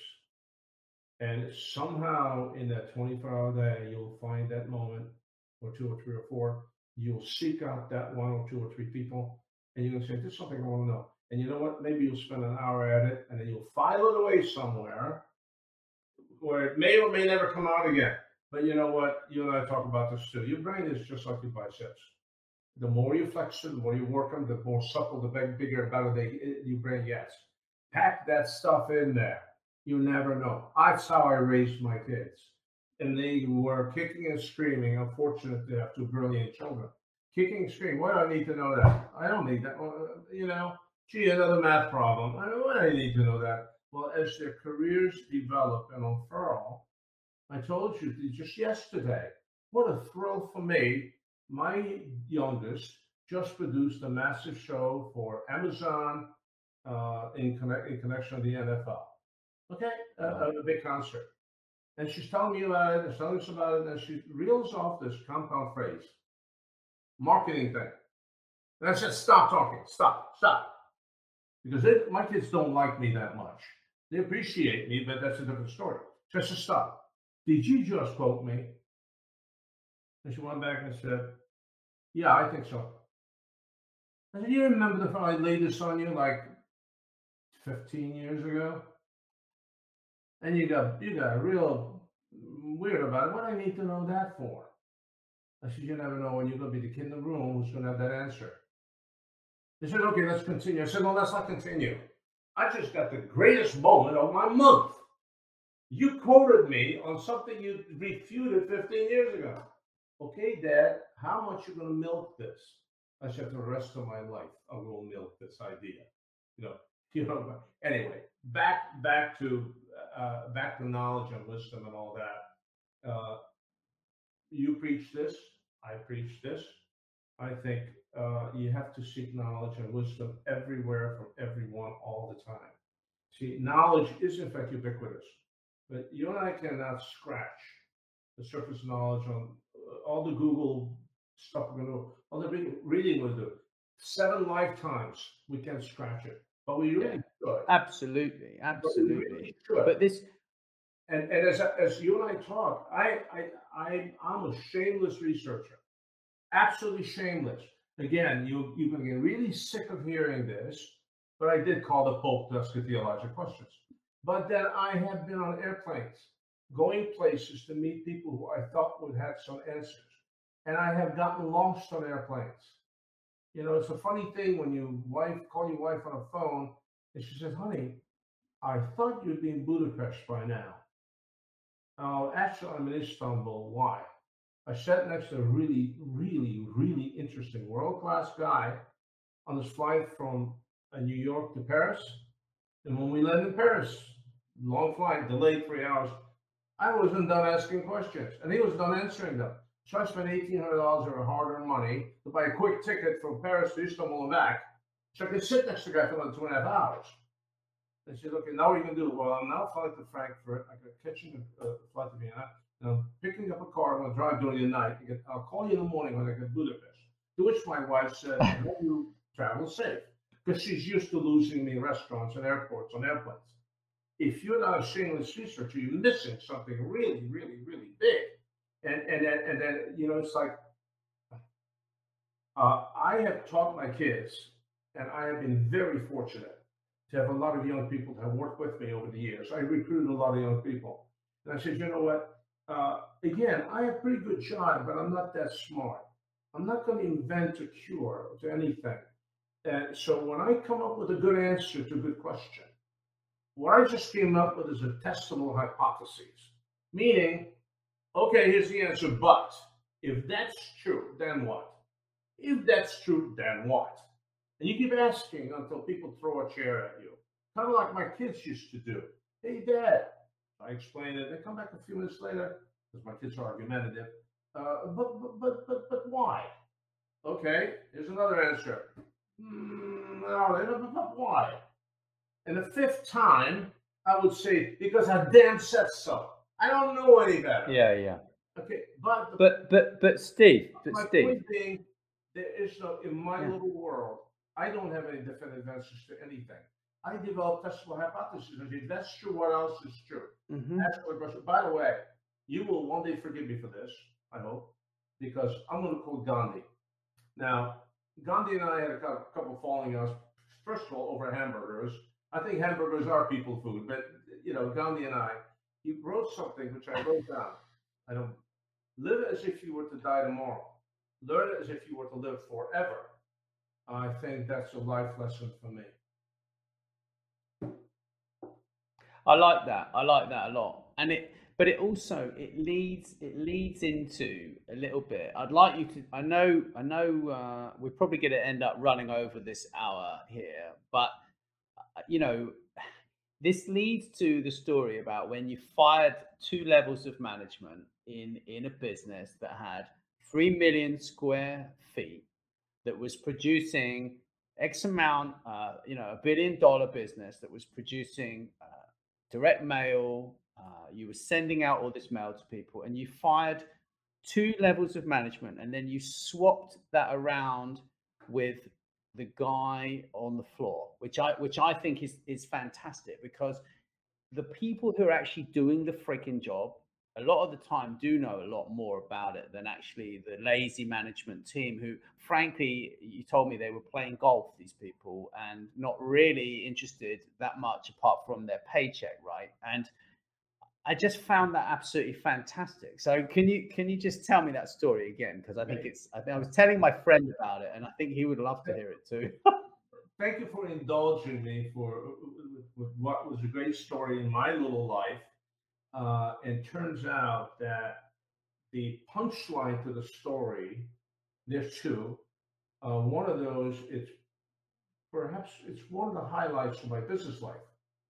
And somehow in that 24-hour day, you'll find that moment, or two or three or four. You'll seek out that one or two or three people, and you're going to say, "This is something I want to know." And you know what? Maybe you'll spend an hour at it, and then you'll file it away somewhere where it may or may never come out again. But you know what? You and I talk about this too. Your brain is just like your biceps. The more you flex it, the more you work them, the more supple, the bigger, better your brain gets. Pack that stuff in there. You never know. That's how I raised my kids. And they were kicking and screaming. I'm fortunate to have two brilliant children. Kicking and screaming. Why do I need to know that? I don't need that. Gee, another math problem. Why do I need to know that? Well, as their careers develop and unfurl, I told you just yesterday, what a thrill for me. My youngest just produced a massive show for Amazon in connection with the NFL. Okay, a big concert. And she's telling me about it, and telling us about it, and she reels off this compound phrase, marketing thing. And I said, stop talking, stop. Because my kids don't like me that much. They appreciate me, but that's a different story. So I said, stop. Did you just quote me? And she went back and said, yeah, I think so. I said, you remember the I laid this on you like 15 years ago? And you got real weird about it. What do I need to know that for? I said, you never know when you're going to be the kid in the room who's going to have that answer. They said, okay, let's continue. I said, no, let's not continue. I just got the greatest moment of my month. You quoted me on something you refuted 15 years ago. Okay, Dad, how much you going to milk this? I said, the rest of my life, I will milk this idea. Anyway, back to knowledge and wisdom and all that. You preach this, I preach this. I think you have to seek knowledge and wisdom everywhere from everyone all the time. See, knowledge is in fact ubiquitous, but you and I cannot scratch the surface knowledge on all the Google stuff we're going to do, all the reading we'll do. 7 lifetimes we can scratch it, but we really should. Absolutely. But we really should. But this, and as you and I talk, I'm a shameless researcher, absolutely shameless. Again, you're going to get really sick of hearing this, but I did call the Pope to ask theological questions. But then I have been on airplanes, going places to meet people who I thought would have some answers. And I have gotten lost on airplanes. It's a funny thing when you call your wife on a phone, and she says, honey, I thought you'd be in Budapest by now. Oh, actually, I'm in Istanbul. Why? I sat next to a really, really, really interesting world-class guy on this flight from New York to Paris. And when we landed in Paris, long flight, delayed 3 hours, I wasn't done asking questions, and he was done answering them. So I spent $1,800 of hard-earned money to buy a quick ticket from Paris to Istanbul and back, so I could sit next to the guy for another 2.5 hours. They said, okay, now what are you going to do? Well, I'm now flying to Frankfurt. I got catching a flight to Vienna. And I'm picking up a car. I'm going to drive during the night. I'll call you in the morning when I get to Budapest. To which my wife said, I hope you travel safe. Because she's used to losing me in restaurants and airports on airplanes. If you're not a shameless researcher, you're missing something really, really, really big. And then it's like, I have taught my kids, and I have been very fortunate to have a lot of young people that have worked with me over the years. I recruited a lot of young people. And I said, you know what? Again, I have pretty good job, but I'm not that smart. I'm not going to invent a cure to anything. And so when I come up with a good answer to a good question, what I just came up with is a testable hypothesis, meaning, okay, here's the answer, but if that's true, then what? If that's true, then what? And you keep asking until people throw a chair at you, kind of like my kids used to do. Hey, Dad. I explain it. They come back a few minutes later because my kids are argumentative. But why? Okay, here's another answer. No, but why? And the fifth time, I would say, because I damn said so. I don't know any better. Yeah. Okay, but Steve, my point being, there is no, in my little world, I don't have any definitive answers to anything. I develop testable hypotheses. If that's true, what else is true? Ask the question. By the way, you will one day forgive me for this, I hope, because I'm going to quote Gandhi. Now, Gandhi and I had a couple of falling outs. First of all, over hamburgers. I think hamburgers are people food, but Gandhi and I, he wrote something which I wrote down. I don't live as if you were to die tomorrow. Learn as if you were to live forever. I think that's a life lesson for me. I like that a lot, and it leads into a little bit. I'd like you to. I know. We're probably going to end up running over this hour here, but this leads to the story about when you fired 2 levels of management in a business that had 3 million square feet that was producing X amount, $1 billion business that was producing direct mail. You were sending out all this mail to people, and you fired 2 levels of management, and then you swapped that around with the guy on the floor, which I think is fantastic, because the people who are actually doing the freaking job a lot of the time do know a lot more about it than actually the lazy management team, who frankly, you told me they were playing golf, these people, and not really interested that much apart from their paycheck, right? And I just found that absolutely fantastic. So can you just tell me that story again? Because I think I was telling my friend about it, and I think he would love to hear it too. Thank you for indulging me with what was a great story in my little life. And turns out that the punchline to the story, there's 2. One of those, it's one of the highlights of my business life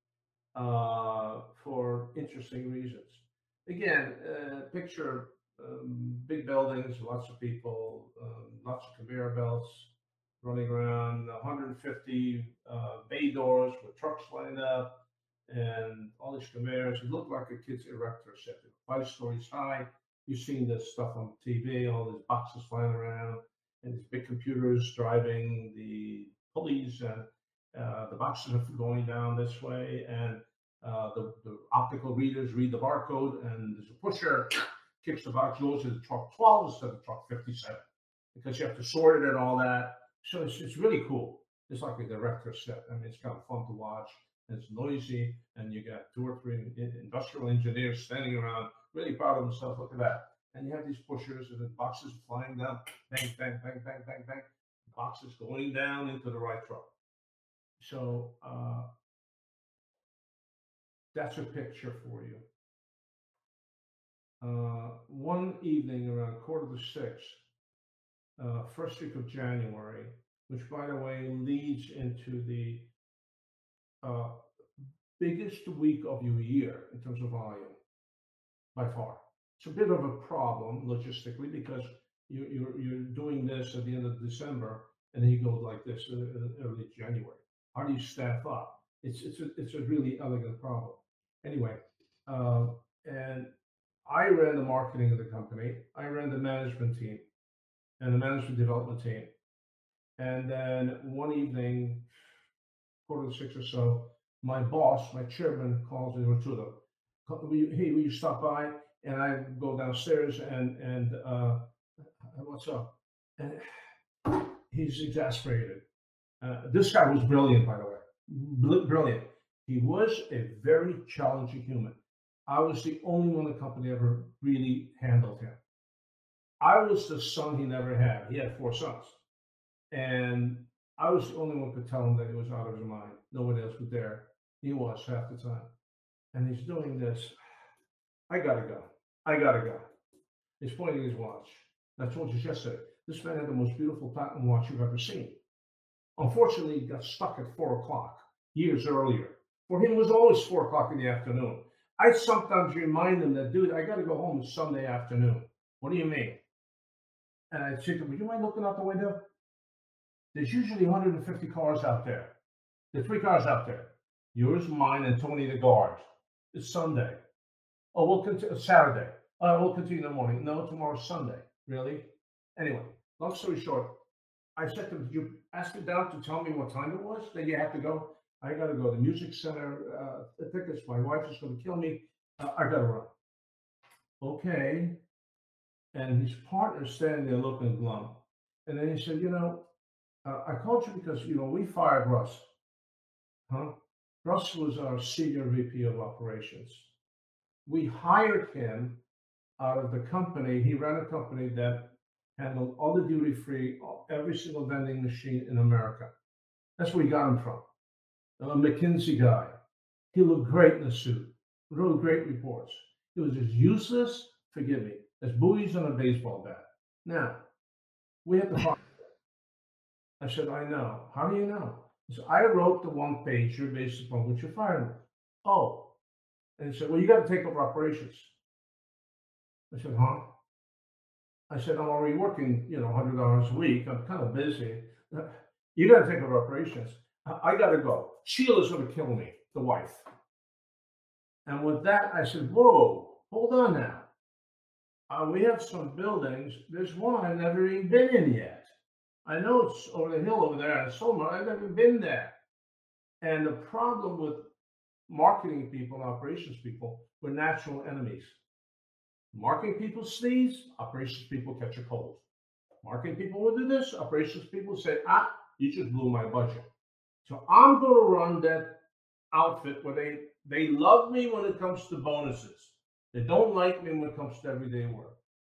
for interesting reasons. Again, picture big buildings, lots of people, lots of conveyor belts running around, 150 bay doors with trucks lined up, and all these conveyors. It looked like a kid's erector set, 5 stories high. You've seen this stuff on TV, all these boxes flying around, and these big computers driving the pulleys, and the boxes are going down this way, and the optical readers read the barcode, and there's a pusher, kicks the box, goes to the truck 12 instead of truck 57, because you have to sort it and all that. So it's really cool. It's like a director set. I mean, it's kind of fun to watch. It's noisy, and you got 2 or 3 industrial engineers standing around, really proud of themselves. Look at that. And you have these pushers, and the boxes flying down, bang, bang, bang, bang, bang, bang. Boxes going down into the right truck. So that's a picture for you. One evening around 5:45, first week of January, which, by the way, leads into the biggest week of your year in terms of volume, by far. It's a bit of a problem logistically, because you're doing this at the end of December, and then you go like this early January. How do you staff up? It's a really elegant problem. Anyway, and I ran the marketing of the company. I ran the management team and the management development team. And then one evening, 5:45 or so, my boss, my chairman, calls me, or 2 of them. Hey, will you stop by? And I go downstairs, and what's up? And he's exasperated. This guy was brilliant, by the way. Brilliant. He was a very challenging human. I was the only one in the company ever really handled him. I was the son he never had. He had 4 sons. And I was the only one who could tell him that he was out of his mind. Nobody else was there. He was half the time. And he's doing this. I gotta go. I gotta go. He's pointing his watch. I told you yesterday, this man had the most beautiful platinum watch you've ever seen. Unfortunately, he got stuck at 4 o'clock years earlier. For him, it was always 4 o'clock in the afternoon. I sometimes remind him that, dude, I got to go home. It's Sunday afternoon. What do you mean? And I say to him, would you mind looking out the window? There's usually 150 cars out there. There are 3 cars out there. Yours, mine, and Tony the guard. It's Sunday. Oh, we'll continue. Saturday. We'll continue in the morning. No, tomorrow's Sunday. Really? Anyway, long story short, I said to him, did you ask me down to tell me what time it was that you had to go? I got to go to the music center. Tickets. My wife is going to kill me. I got to run. Okay. And his partner's standing there looking glum. And then he said, I called you because, we fired Russ. Huh? Russ was our senior VP of operations. We hired him out of the company. He ran a company that handled all the duty-free, every single vending machine in America. That's where we got him from. A McKinsey guy. He looked great in a suit. Wrote great reports. He was as useless, forgive me, as buoys on a baseball bat. Now, we have to fire him. I said, I know. How do you know? He said, I wrote the 1-pager based upon which you fired him. Oh. And he said, well, you got to take over operations. I said, huh? I said, I'm already working, 100 hours a week. I'm kind of busy. You got to take over operations. I got to go. Sheila's going to kill me, the wife. And with that, I said, whoa, hold on now. We have some buildings. There's one I've never even been in yet. I know it's over the hill over there in Solomon. I've never been there. And the problem with marketing people and operations people, we're natural enemies. Marketing people sneeze, operations people catch a cold. Marketing people will do this, operations people say, you just blew my budget. So I'm going to run that outfit where they love me when it comes to bonuses. They don't like me when it comes to everyday work.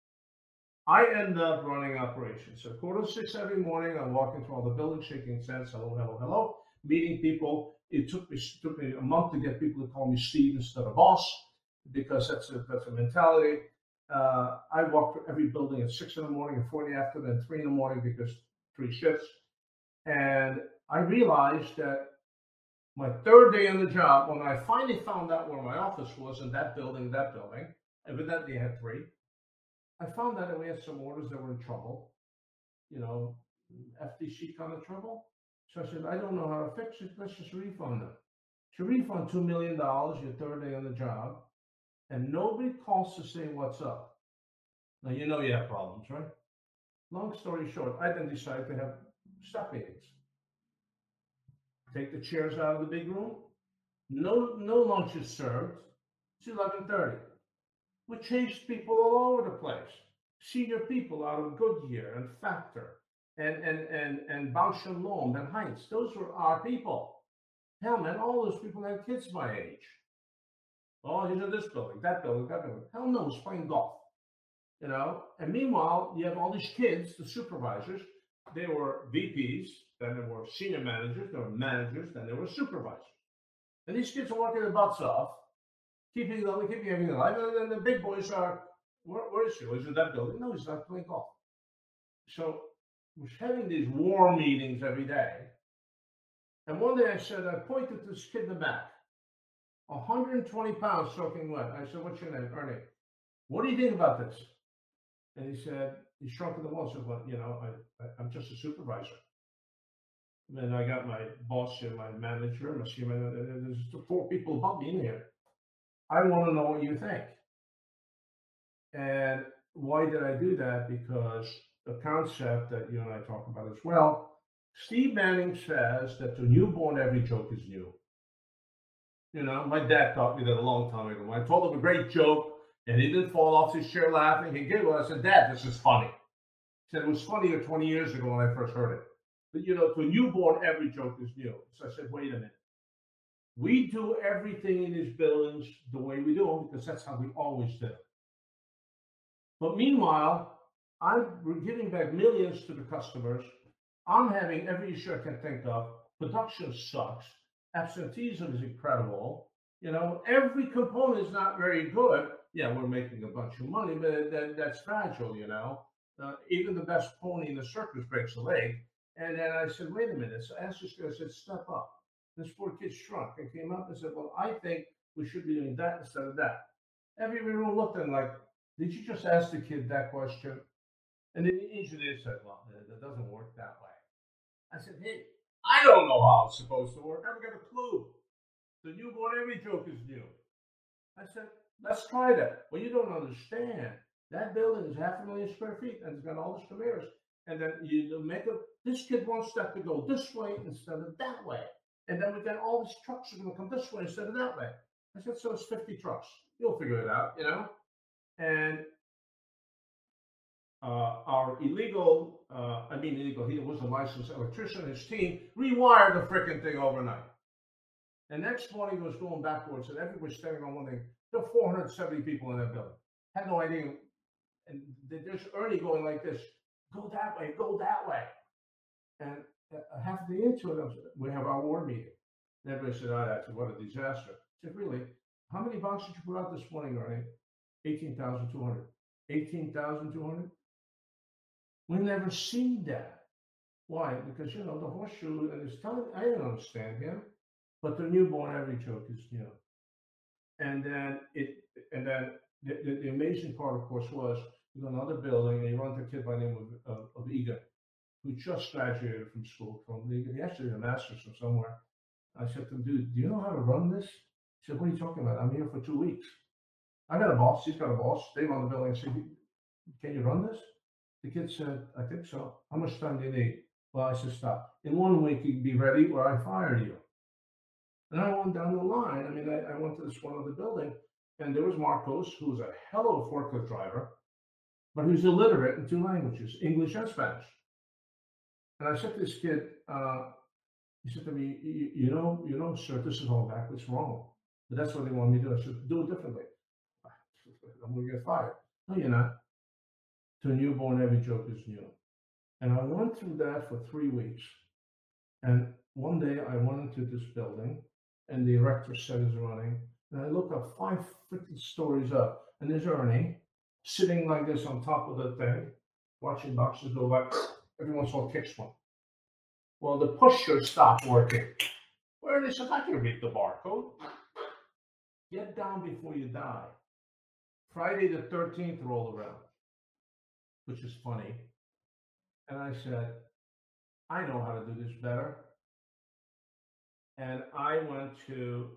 I end up running operations. So 5:45 every morning, I'm walking through all the buildings, shaking hands, hello, hello, hello, meeting people. It took me a month to get people to call me Steve instead of boss, because that's a mentality. I walk through every building at 6 in the morning and 4 in the afternoon and 3 in the morning because 3 shifts. And I realized that my 3rd day on the job, when I finally found out where my office was in that building, evidently I had 3. I found out that we had some orders that were in trouble, FTC kind of trouble. So I said, I don't know how to fix it. Let's just refund them. So refund $2 million your 3rd day on the job, and nobody calls to say what's up. Now, you have problems, right? Long story short, I then decided to have staff meetings. Take the chairs out of the big room. No lunch is served. It's 11:30. We chased people all over the place. Senior people out of Goodyear and Factor and Bausch & Lomb and Heinz. Those were our people. Hell, man, all those people had kids my age. Oh, he's in this building, that building, that building. Hell no, he's playing golf. And meanwhile, you have all these kids, the supervisors. They were VPs, then there were senior managers, there were managers, then there were supervisors. And these kids are working their butts off, keeping everything alive. And then the big boys are, where is he? He's in that building. No, he's not playing golf. So we're having these war meetings every day. And one day I pointed to this kid in the back, 120 pounds soaking wet. I said, what's your name? Ernie. What do you think about this? And he said, he shrunk to the wall. I said, well, I'm just a supervisor. And then I got my boss and my manager, my senior manager. There's 4 people above me in here. I want to know what you think. And why did I do that? Because the concept that you and I talk about as well, Steve Manning says that to newborn, every joke is new. My dad taught me that a long time ago. When I told him a great joke and he didn't fall off his chair laughing, he giggled. I said, Dad, this is funny. He said, it was funnier 20 years ago when I first heard it. But, you know, to a newborn, every joke is new. So I said, wait a minute. We do everything in these buildings the way we do them because that's how we always did it. But meanwhile, we're giving back millions to the customers. I'm having every issue I can think of. Production sucks. Absenteeism is incredible. You know, every component is not very good. Yeah, we're making a bunch of money, but that's fragile, you know. Even the best pony in the circus breaks a leg. And then I said, wait a minute. So I asked this guy, I said, step up. This poor kid shrunk and came up and said, well, I think we should be doing that instead of that. Everyone looked at him like, did you just ask the kid that question? And then the engineer said, well, that doesn't work that way. I said, hey, I don't know how it's supposed to work. I haven't got a clue. The newborn, every joke is new. I said, let's try that. Well, you don't understand. That building is 500,000 square feet and it's got all these conveyors. And then you make this kid wants that to go this way instead of that way. And then we got all these trucks are going to come this way instead of that way. I said, so it's 50 trucks. You'll figure it out, you know? And our illegal, he was a licensed electrician, his team rewired the freaking thing overnight. And next morning it was going backwards and everybody's standing on one thing. There were 470 people in that building. Had no idea. And there's Ernie going like this, go that way, go that way. And half the into it, we have our war meeting. And everybody said, oh, that's what a disaster. I said, really? How many boxes did you put out this morning, Ernie? 18,200. 18,200? We never seen that. Why? Because, you know, the horseshoe and his telling, I didn't understand him, but the newborn, every joke is new. And then the amazing part, of course, was you go to another building and you run into a kid by the name of Egan, who just graduated from school from Egan. He actually had a master's from somewhere. I said to him, dude, do you know how to run this? He said, what are you talking about? I'm here for 2 weeks. I got a boss. He's got a boss. They run the building. I said, can you run this? The kid said, I think so. How much time do you need? Well, I said, stop. In 1 week, you'd be ready or I fired you. And I went down the line. I mean, I went to this one other building, and there was Marcos, who was a hell of a forklift driver, but he was illiterate in 2 languages, English and Spanish. And I said to this kid, he said to me, you know, sir, this is all backwards wrong. But that's what they want me to do. I said, do it differently. I'm going to get fired. No, you're not. To a newborn, every joke is new. And I went through that for 3 weeks. And one day I went into this building, and the erector set is running. And I look up 550 stories up, and there's Ernie sitting like this on top of the thing, watching boxes go by. Every once in a while kicks one. Well, the pusher stopped working. Well, Ernie says, I can read the barcode. Get down before you die. Friday the 13th rolled around, which is funny. And I said, I know how to do this better. And I went to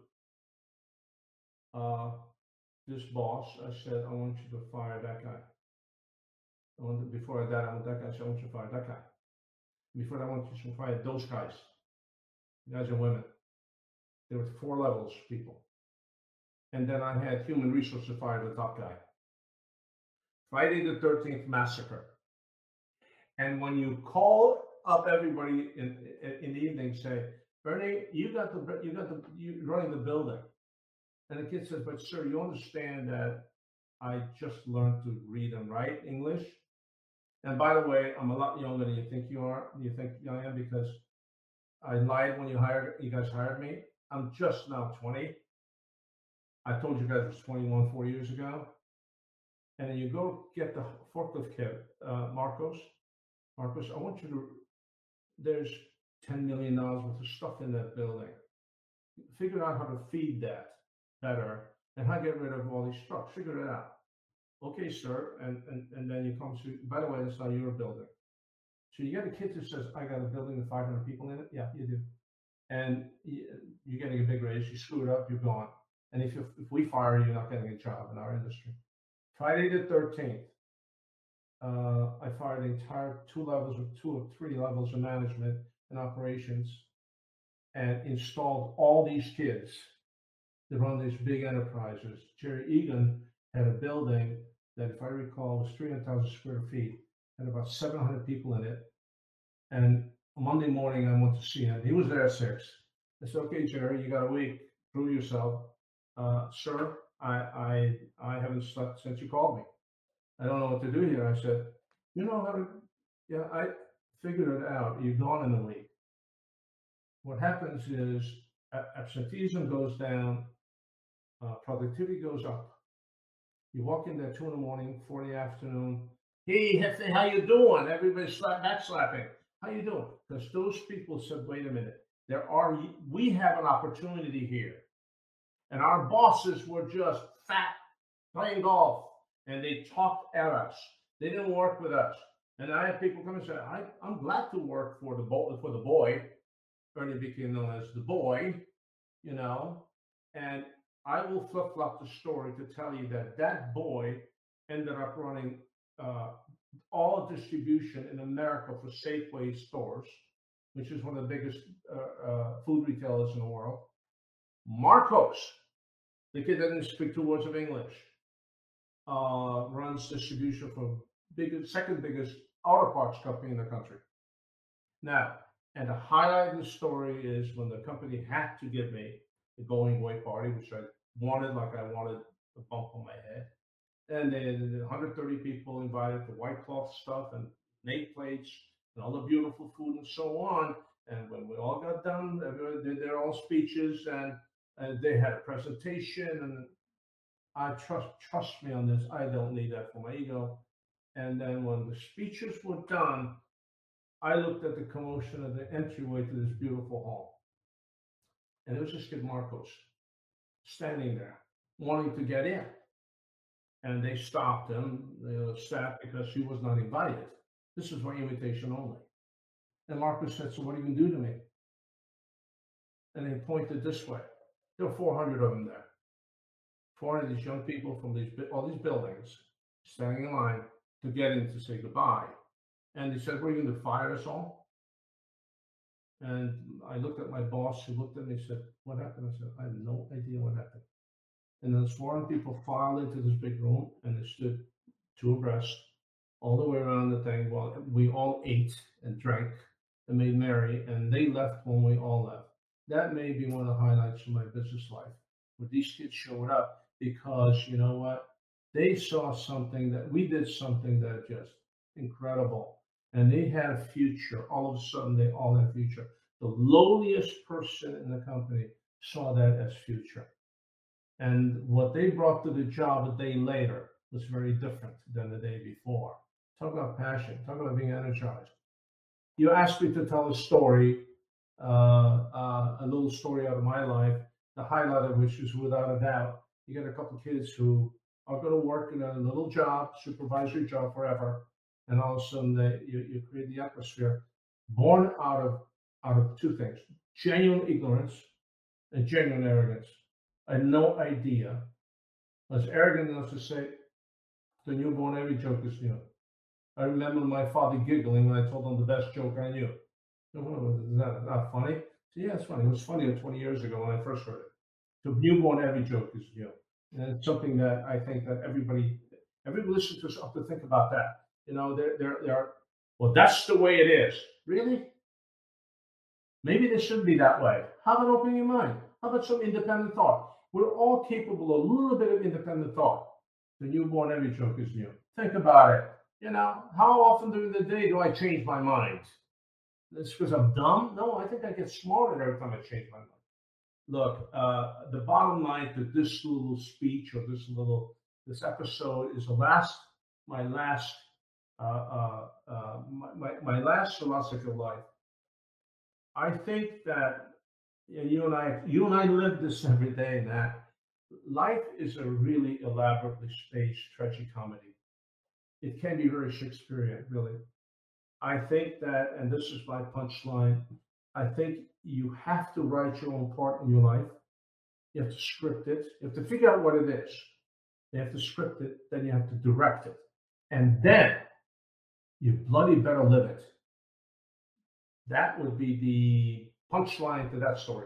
this boss. I said, I want you to fire that guy. Before that, I want that guy. I said, I want you to fire that guy. Before that, I want you to fire those guys, guys and women. There were 4 levels of people. And then I had human resources fire the top guy. Friday the 13th massacre. And when you call up everybody in the evening, say, Bernie, you running the building. And the kid says, but sir, you understand that I just learned to read and write English. And by the way, I'm a lot younger than you think you are. You think I am because I lied when you guys hired me. I'm just now 20. I told you guys it was 21 4 years ago. And then you go get the forklift kid, Marcos, I want you to, there's $10 million worth of stuff in that building. Figure out how to feed that better and how to get rid of all these trucks. Figure it out. Okay, sir. And then you come to, by the way, that's not your building. So you get a kid who says, I got a building with 500 people in it. Yeah, you do. And you're getting a big raise. You screw it up, you're gone. And if we fire you, you're not getting a job in our industry. Friday the 13th, I fired the entire 2 or 3 levels of management and operations and installed all these kids to run these big enterprises. Jerry Egan had a building that, if I recall, was 300,000 square feet. had about 700 people in it. And Monday morning, I went to see him. He was there at 6. I said, "Okay, Jerry, you got a week. Prove yourself." Sir, I haven't slept since you called me. I don't know what to do here. I said, "You know how to," yeah, I figured it out. You're gone in a week. What happens is absenteeism goes down, productivity goes up. You walk in there 2 in the morning, 4 in the afternoon. "Hey, Hefe, how you doing?" Everybody's backslapping. "How you doing?" Because those people said, "Wait a minute. We have an opportunity here." And our bosses were just fat, playing golf, and they talked at us. They didn't work with us. And I had people come and say, "I'm glad to work for the boy." Ernie became known as the boy, you know. And I will flip-flop the story to tell you that boy ended up running all distribution in America for Safeway stores, which is one of the biggest food retailers in the world. Marcos, the kid that didn't speak 2 words of English, runs distribution for second biggest auto parts company in the country. Now, and the highlight of the story is when the company had to give me the going away party, which I wanted, like I wanted a bump on my head. And they had 130 people invited to white cloth stuff and nameplates and all the beautiful food and so on. And when we all got done, everybody did their own speeches and they had a presentation. And I trust me on this. I don't need that for my ego. And then when the speeches were done, I looked at the commotion of the entryway to this beautiful hall. And it was this kid, Marcos, standing there, wanting to get in. And they stopped him, the staff, because he was not invited. This is for invitation only. And Marcos said, "So what are you going to do to me?" And he pointed this way. There were 400 of them there. 400 of these young people from all these buildings standing in line to get in to say goodbye. And he said, "What are you going to fire us all?" And I looked at my boss, who looked at me and said, "What happened?" I said, "I have no idea what happened." And those 400 people filed into this big room, and they stood 2 abreast all the way around the thing while we all ate and drank and made merry, and they left when we all left. That may be one of the highlights of my business life, where these kids showed up, because you know what? They saw something that we did, something that just incredible. And they had a future. All of a sudden, they all had future. The lowliest person in the company saw that as future. And what they brought to the job a day later was very different than the day before. Talk about passion. Talk about being energized. You asked me to tell a story, a little story out of my life, the highlight of which is, without a doubt, you get a couple of kids who are going to work in a little job, supervisory job forever, and all of a sudden you create the atmosphere born out of 2 things: genuine ignorance and genuine arrogance. I had no idea. I was arrogant enough to say, "The newborn, every joke is new." I remember my father giggling when I told him the best joke I knew. Is that not funny? So, yeah, it's funny. It was funny 20 years ago when I first heard it. The newborn, every joke is new. And it's something that I think that everybody listening to us ought to think about that. You know, there are, well, that's the way it is. Really? Maybe they shouldn't be that way. How about opening your mind? How about some independent thought? We're all capable of a little bit of independent thought. The newborn, every joke is new. Think about it. You know, how often during the day do I change my mind? It's because I'm dumb? No, I think I get smarter every time I change my mind. Look, the bottom line to this little speech, or this episode, is my last philosophy of life. I think that you and I live this every day, that life is a really elaborately staged tragicomedy. It can be very Shakespearean, really. I think that, and this is my punchline, I think you have to write your own part in your life. You have to script it. You have to figure out what it is. You have to script it. Then you have to direct it. And then you bloody better live it. That would be the punchline to that story.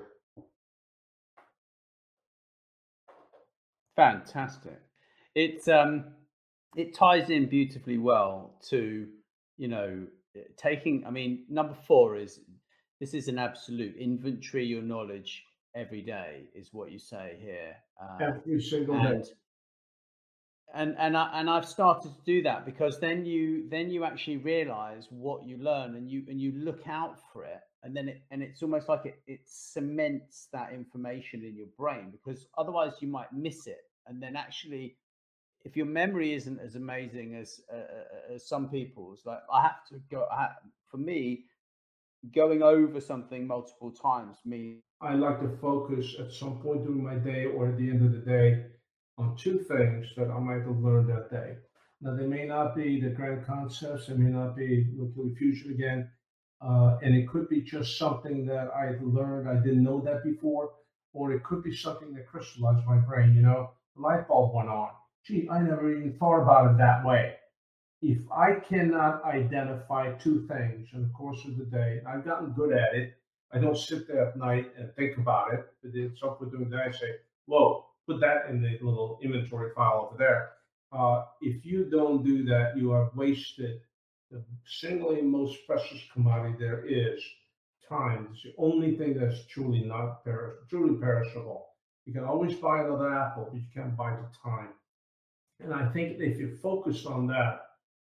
Fantastic. It ties in beautifully well to taking, I mean, number 4 is, this is an absolute inventory your knowledge every day, is what you say here. Every single day. And I've started to do that, because then you actually realize what you learn, and you look out for it, and then it's almost like it cements that information in your brain, because otherwise you might miss it. And then actually, if your memory isn't as amazing as some people's, like for me, going over something multiple times means I like to focus at some point during my day or at the end of the day on 2 things that I might have learned that day. Now, they may not be the grand concepts, they may not be nuclear fusion again, and it could be just something that I learned I didn't know that before, or it could be something that crystallized my brain. The light bulb went on. Gee, I never even thought about it that way. If I cannot identify 2 things in the course of the day, I've gotten good at it. I don't sit there at night and think about it. But at some point during the day, I say, whoa, put that in the little inventory file over there. If you don't do that, you have wasted the single most precious commodity there is, time. It's the only thing that's truly truly perishable. You can always buy another apple, but you can't buy the time. And I think if you focus on that,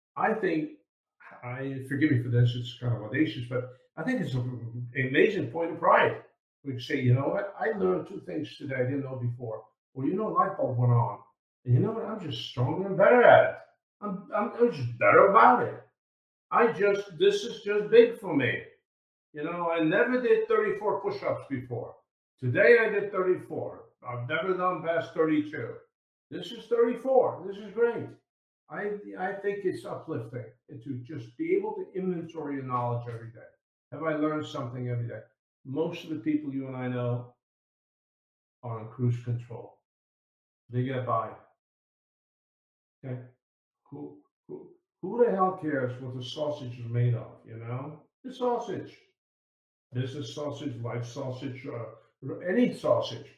forgive me for this, it's kind of audacious, but I think it's an amazing point of pride. We can say, you know what, I learned 2 things today I didn't know before. Or, light bulb went on. And you know what, I'm just stronger and better at it. I'm just better about it. This is just big for me. I never did 34 push-ups before. Today I did 34. I've never done past 32. This is 34. This is great. I think it's uplifting to just be able to inventory your knowledge every day. Have I learned something every day? Most of the people you and I know are on cruise control. They get by. Okay? Who the hell cares what the sausage is made of, The sausage. Business sausage, life sausage, any sausage.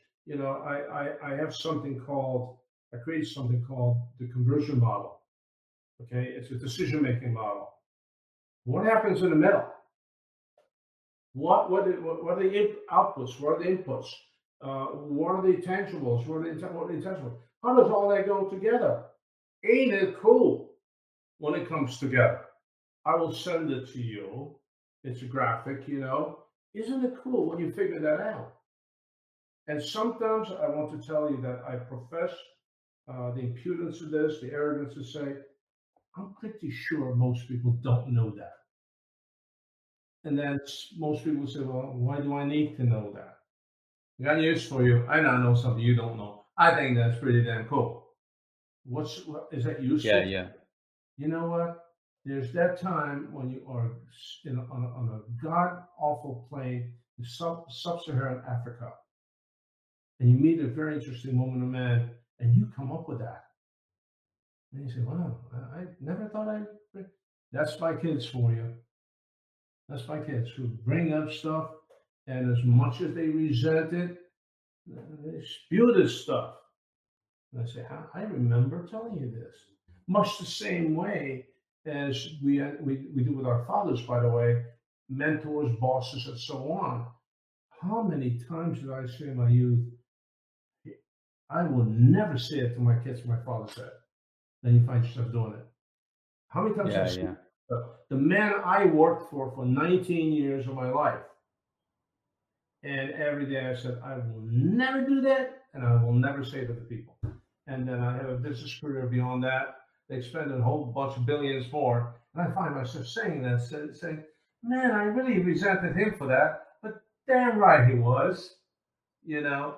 I created something called the conversion model. Okay, it's a decision-making model. What happens in the middle? What are the outputs? What are the inputs? What are the tangibles? What are the intangibles? How does all that go together? Ain't it cool when it comes together? I will send it to you. It's a graphic, Isn't it cool when you figure that out? And sometimes I want to tell you that I profess the impudence of this, the arrogance to say, I'm pretty sure most people don't know that. And then most people say, well, why do I need to know that? I got news for you. I now know something you don't know. I think that's pretty damn cool. Is that useful? Yeah. You know what? There's that time when you are on a god-awful plane in sub-Saharan Africa, and you meet a very interesting woman or man, and you come up with that. And you say, wow, I never thought that's my kids for you. That's my kids who bring up stuff, and as much as they resent it, they spew this stuff. And I say, I remember telling you this. Much the same way as we do with our fathers, by the way, mentors, bosses, and so on. How many times did I say in my youth, I will never say it to my kids, my father said. Then you find yourself doing it. How many times did I say it? The man I worked for 19 years of my life. And every day I said, I will never do that, and I will never say it to the people. And then I have a business career beyond that. They spend a whole bunch of billions more. And I find myself saying that, saying, man, I really resented him for that. But damn right he was, Yeah.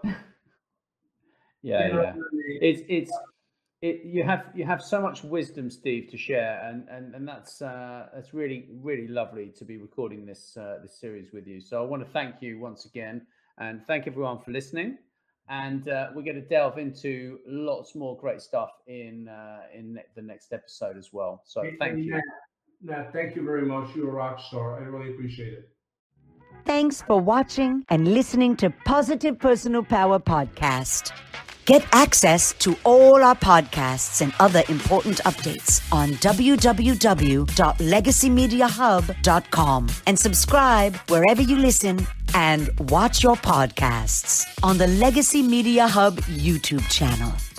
You have so much wisdom, Steve, to share, and that's really, really lovely to be recording this series with you. So I want to thank you once again, and thank everyone for listening. And we're going to delve into lots more great stuff in the next episode as well. So thank you. Nat, thank you very much. You're a rock star. I really appreciate it. Thanks for watching and listening to Positive Personal Power Podcast. Get access to all our podcasts and other important updates on www.legacymediahub.com and subscribe wherever you listen and watch your podcasts on the Legacy Media Hub YouTube channel.